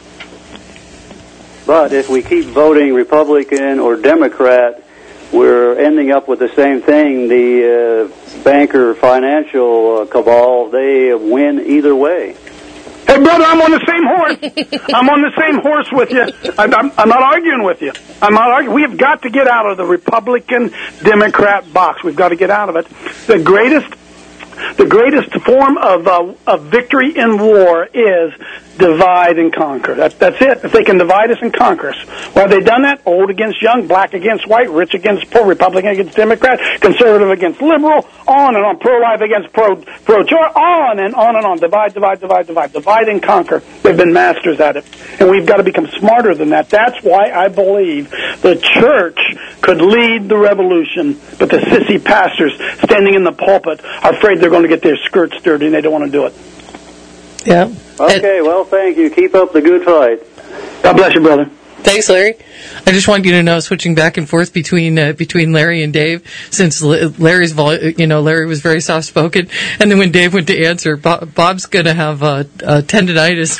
But if we keep voting Republican or Democrat, we're ending up with the same thing. The uh, banker financial uh, cabal, they win either way. Hey, brother, I'm on the same horse. I'm on the same horse with you. I'm, I'm, I'm not arguing with you. I'm not arguing. We have got to get out of the Republican-Democrat box. We've got to get out of it. The greatest, the greatest form of, uh, of victory in war is divide and conquer. That, that's it. If they can divide us and conquer us. Well, have they done that? Old against young, black against white, rich against poor, Republican against Democrat, conservative against liberal, on and on, pro-life against pro, pro-choice, on and on and on. Divide, divide, divide, divide. Divide and conquer. They've been masters at it. And we've got to become smarter than that. That's why I believe the church could lead the revolution, but the sissy pastors standing in the pulpit are afraid they're going to get their skirts dirty and they don't want to do it. Yeah. Okay, well, thank you. Keep up the good fight. God bless you, brother. Thanks, Larry. I just want you to know, switching back and forth between uh, between Larry and Dave, since Larry's vol- you know Larry was very soft spoken, and then when Dave went to answer, Bob, Bob's going to have uh, uh, tendinitis.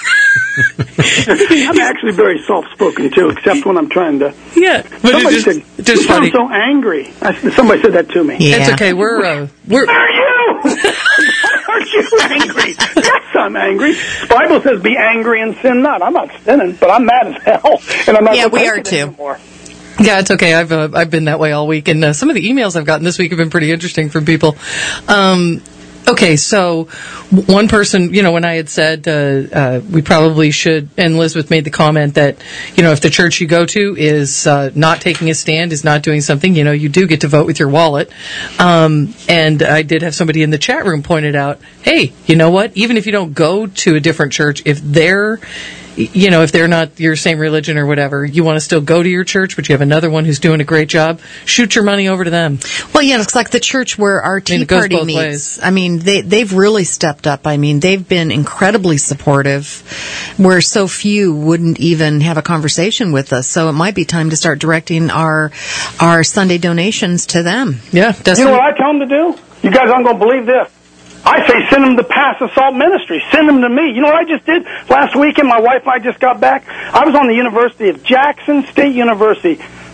I'm actually very soft spoken too, except when I'm trying to. Yeah, but somebody it's just, said, just you funny. sound so angry. I, somebody said that to me. Yeah. It's okay. We're uh, we're. Are you? Aren't you angry? Yes, I'm angry. The Bible says, "Be angry and sin not." I'm not sinning, but I'm mad as hell, and I'm not. Yeah, we are too. Anymore. Yeah, it's okay. I've uh, I've been that way all week, and uh, some of the emails I've gotten this week have been pretty interesting from people. Um, okay, so one person, you know, when I had said uh, uh, we probably should, and Elizabeth made the comment that, you know, if the church you go to is uh, not taking a stand, is not doing something, you know, you do get to vote with your wallet. Um, and I did have somebody in the chat room pointed out, hey, you know what? Even if you don't go to a different church, if they're you know, if they're not your same religion or whatever, you want to still go to your church, but you have another one who's doing a great job, shoot your money over to them. Well, yeah, it's like the church where our Tea I mean, it goes Party both meets. ways. I mean, they, they've really stepped up. I mean, they've been incredibly supportive, where so few wouldn't even have a conversation with us. So it might be time to start directing our our Sunday donations to them. Yeah, you know what I tell them to do? You guys aren't going to believe this. I say send them to Pass Assault Ministry. Send them to me. You know what I just did? Last weekend, my wife and I just got back. I was on the University of Jackson State University.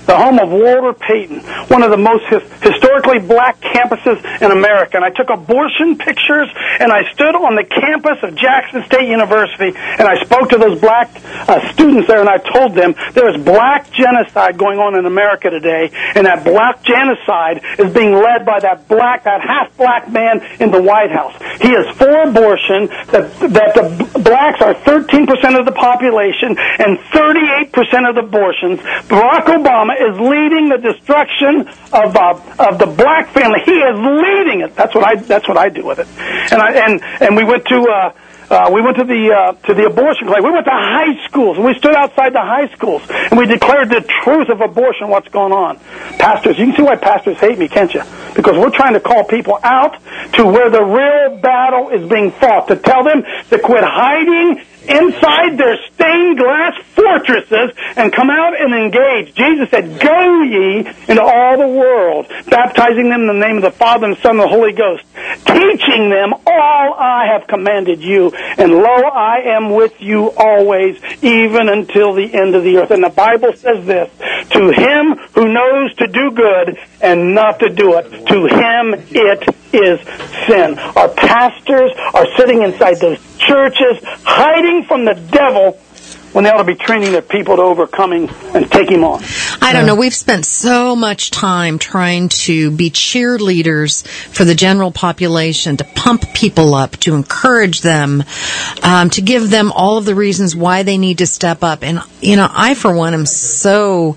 the home of Walter Payton, one of the most his, historically black campuses in America. And I took abortion pictures, and I stood on the campus of Jackson State University, and I spoke to those black uh, students there, and I told them there is black genocide going on in America today, and that black genocide is being led by that black, that half-black man in the White House. He is for abortion, that, that the blacks are thirteen percent of the population and thirty-eight percent of the abortions. Barack Obama is leading the destruction of uh, of the black family. He is leading it. That's what I that's what I do with it. And I and and we went to uh, uh, we went to the uh, to the abortion clinic. We went to high schools, and we stood outside the high schools, and we declared the truth of abortion. What's going on, pastors? You can see why pastors hate me, can't you? Because we're trying to call people out to where the real battle is being fought. To tell them to quit hiding inside their stained glass fortresses and come out and engage. Jesus said, "Go ye into all the world, baptizing them in the name of the Father and the Son and the Holy Ghost, teaching them all I have commanded you. And lo, I am with you always, even until the end of the earth." And the Bible says this, "To him who knows to do good and not to do it, to him it is sin." Our pastors are sitting inside those churches, hiding from the devil, when they ought to be training their people to overcoming and take him on. I don't know. We've spent so much time trying to be cheerleaders for the general population, to pump people up, to encourage them, um, to give them all of the reasons why they need to step up. And, you know, I, for one, am so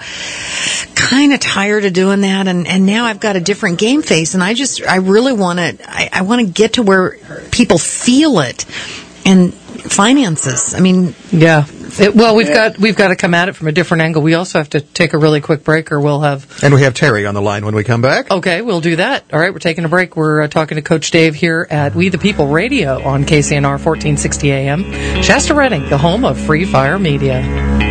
kind of tired of doing that. And, and now I've got a different game face. And I just, I really want to, I, I want to get to where people feel it. And finances. I mean, yeah. It, well, we've got we've got to come at it from a different angle. We also have to take a really quick break, or we'll have. And we have Terry on the line when we come back. Okay, we'll do that. All right, we're taking a break. We're uh, talking to Coach Dave here at We the People Radio on K C N R fourteen sixty A M, Shasta Redding, the home of Free Fire Media.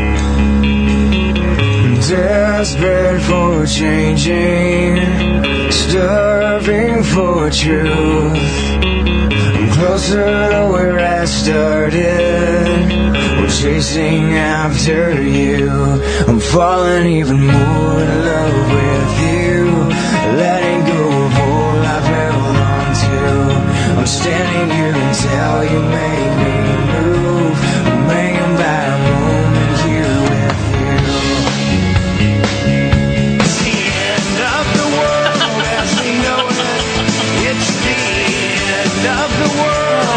Desperate for changing, starving for truth. Closer to where I started, we're chasing after you. I'm falling even more in love with you, letting go of all I've held on to. I'm standing here until you make me move. I'm hanging by a moment here with you. It's the end of the world as we know it. It's the end of the world.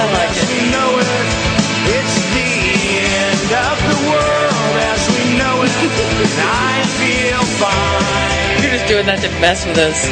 You're just doing that to mess with us.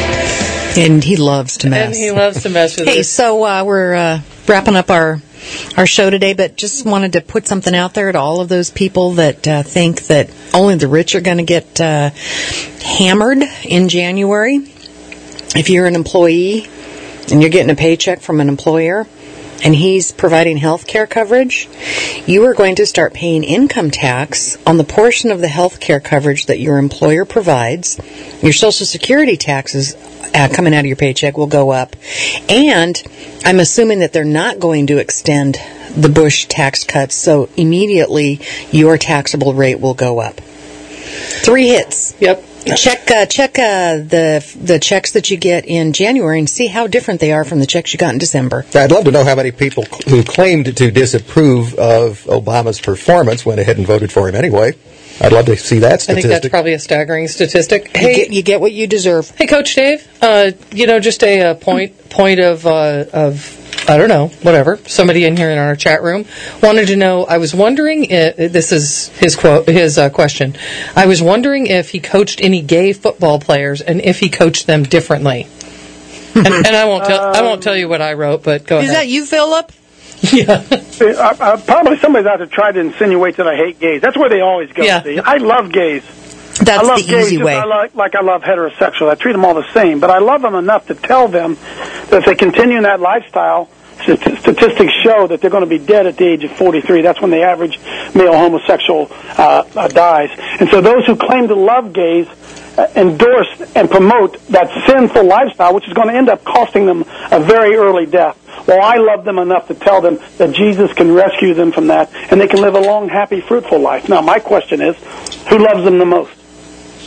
And he loves to mess. And he loves to mess with hey, us. so uh, we're uh, wrapping up our our show today, but just wanted to put something out there to all of those people that uh, think that only the rich are going to get uh, hammered in January. If you're an employee and you're getting a paycheck from an employer, and he's providing health care coverage, you are going to start paying income tax on the portion of the health care coverage that your employer provides. Your Social Security taxes uh, coming out of your paycheck will go up. And I'm assuming that they're not going to extend the Bush tax cuts, so immediately your taxable rate will go up. Three hits. Yep. Check uh, check uh, the the checks that you get in January and see how different they are from the checks you got in December. I'd love to know how many people who claimed to disapprove of Obama's performance went ahead and voted for him anyway. I'd love to see that statistic. I think that's probably a staggering statistic. Hey, you get, you get what you deserve. Hey, Coach Dave, uh, you know, just a, a point point of uh, of I don't know, whatever. Somebody in here in our chat room wanted to know. I was wondering if this is his quote, his uh, question. I was wondering if he coached any gay football players and if he coached them differently. and, and I won't tell. Um, I won't tell you what I wrote, but go is ahead. Is that you, Philip? Yeah. I, I, probably somebody's out to try to insinuate that I hate gays. That's where they always go. Yeah. See? I love gays. That's I love the gays easy just way. I like, like I love heterosexuals. I treat them all the same. But I love them enough to tell them that if they continue in that lifestyle, statistics show that they're going to be dead at the age of forty-three. That's when the average male homosexual uh, uh, dies. And so those who claim to love gays uh, endorse and promote that sinful lifestyle, which is going to end up costing them a very early death. Well, I love them enough to tell them that Jesus can rescue them from that, and they can live a long, happy, fruitful life. Now, my question is, who loves them the most?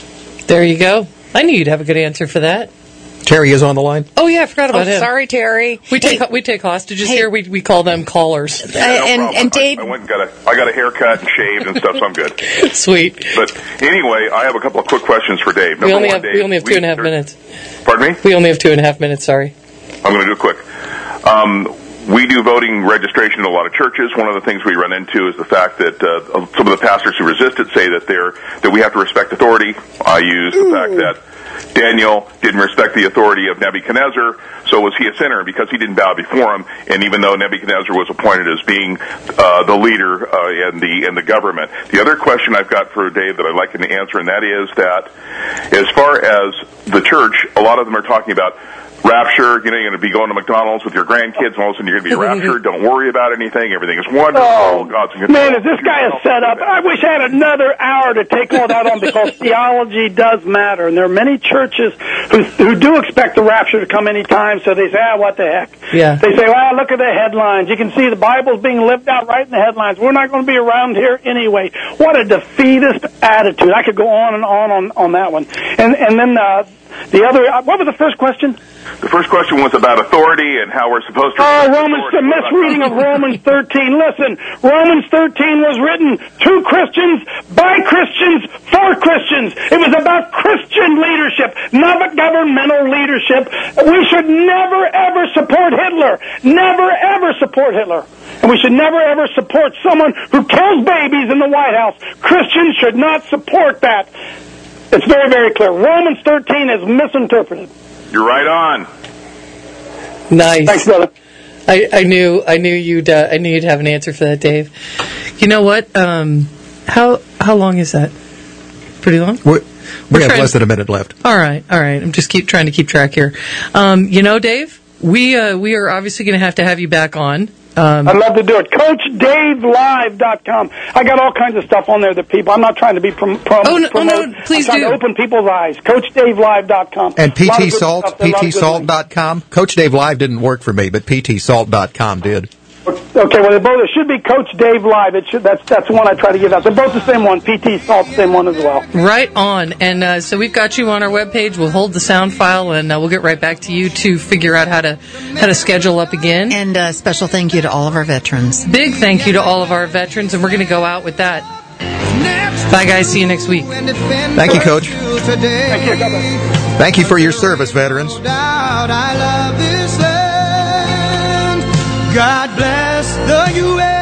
There you go. I knew you'd have a good answer for that. Terry is on the line. Oh yeah, I forgot about oh, him. Sorry, Terry. We take hey. we take hostages hey. here. We we call them callers. Uh, and no and Dave, I, I went and got a I got a haircut and shaved and stuff, so I'm good. Sweet. But anyway, I have a couple of quick questions for Dave. Number we only one, have Dave, we only have two we, and a half minutes. Pardon me? We only have two and a half minutes. Sorry. I'm going to do it quick. Um, we do voting registration in a lot of churches. One of the things we run into is the fact that uh, some of the pastors who resist it say that they're that we have to respect authority. I use the Ooh. fact that Daniel didn't respect the authority of Nebuchadnezzar, so was he a sinner because he didn't bow before him? And even though Nebuchadnezzar was appointed as being uh, the leader uh, in the in the government, the other question I've got for Dave that I'd like him to answer, and that is that as far as the church, a lot of them are talking about rapture, you know, you're going to be going to McDonald's with your grandkids, and all of a sudden you're going to be raptured. Don't worry about anything. Everything is wonderful. Oh, God's in man, is this guy is set up? I wish I had another hour to take all that on because theology does matter. And there are many churches who, who do expect the rapture to come any time, so they say, ah, what the heck? Yeah. They say, well, look at the headlines. You can see the Bible's being lived out right in the headlines. We're not going to be around here anyway. What a defeatist attitude. I could go on and on on, on that one. And, and then uh, the other, uh, what was the first question? The first question was about authority and how we're supposed to... Oh, Romans, the misreading of Romans thirteen. Listen, Romans thirteen was written to Christians, by Christians, for Christians. It was about Christian leadership, not governmental leadership. We should never, ever support Hitler. Never, ever support Hitler. And we should never, ever support someone who kills babies in the White House. Christians should not support that. It's very, very clear. Romans thirteen is misinterpreted. You're right on. Nice. Thanks, brother. I, I knew I knew you'd uh, I knew you'd have an answer for that, Dave. You know what? Um, how how long is that? Pretty long. We're, we have trying, less than a minute left. All right, all right. I'm just keep trying to keep track here. Um, you know, Dave, we uh, we are obviously going to have to have you back on. Um, I'd love to do it. Coach Dave Live dot com. I got all kinds of stuff on there that people, I'm not trying to be prom- prom- oh, no, promote. Oh, no, please I'm trying do. to open people's eyes. Coach Dave Live dot com. And P T Salt, P T Salt dot com. Coach Dave Live didn't work for me, but P T Salt dot com did. Okay, well, they both, it should be Coach Dave Live. It should, that's, that's the one I try to give out. They're both the same one. P T Salt, same one as well. Right on. And uh, so we've got you on our webpage. We'll hold the sound file, and uh, we'll get right back to you to figure out how to how to schedule up again. And a special thank you to all of our veterans. Big thank you to all of our veterans, and we're going to go out with that. Bye, guys. See you next week. Thank you, Coach. Thank you. Thank you for your service, veterans. God bless the U S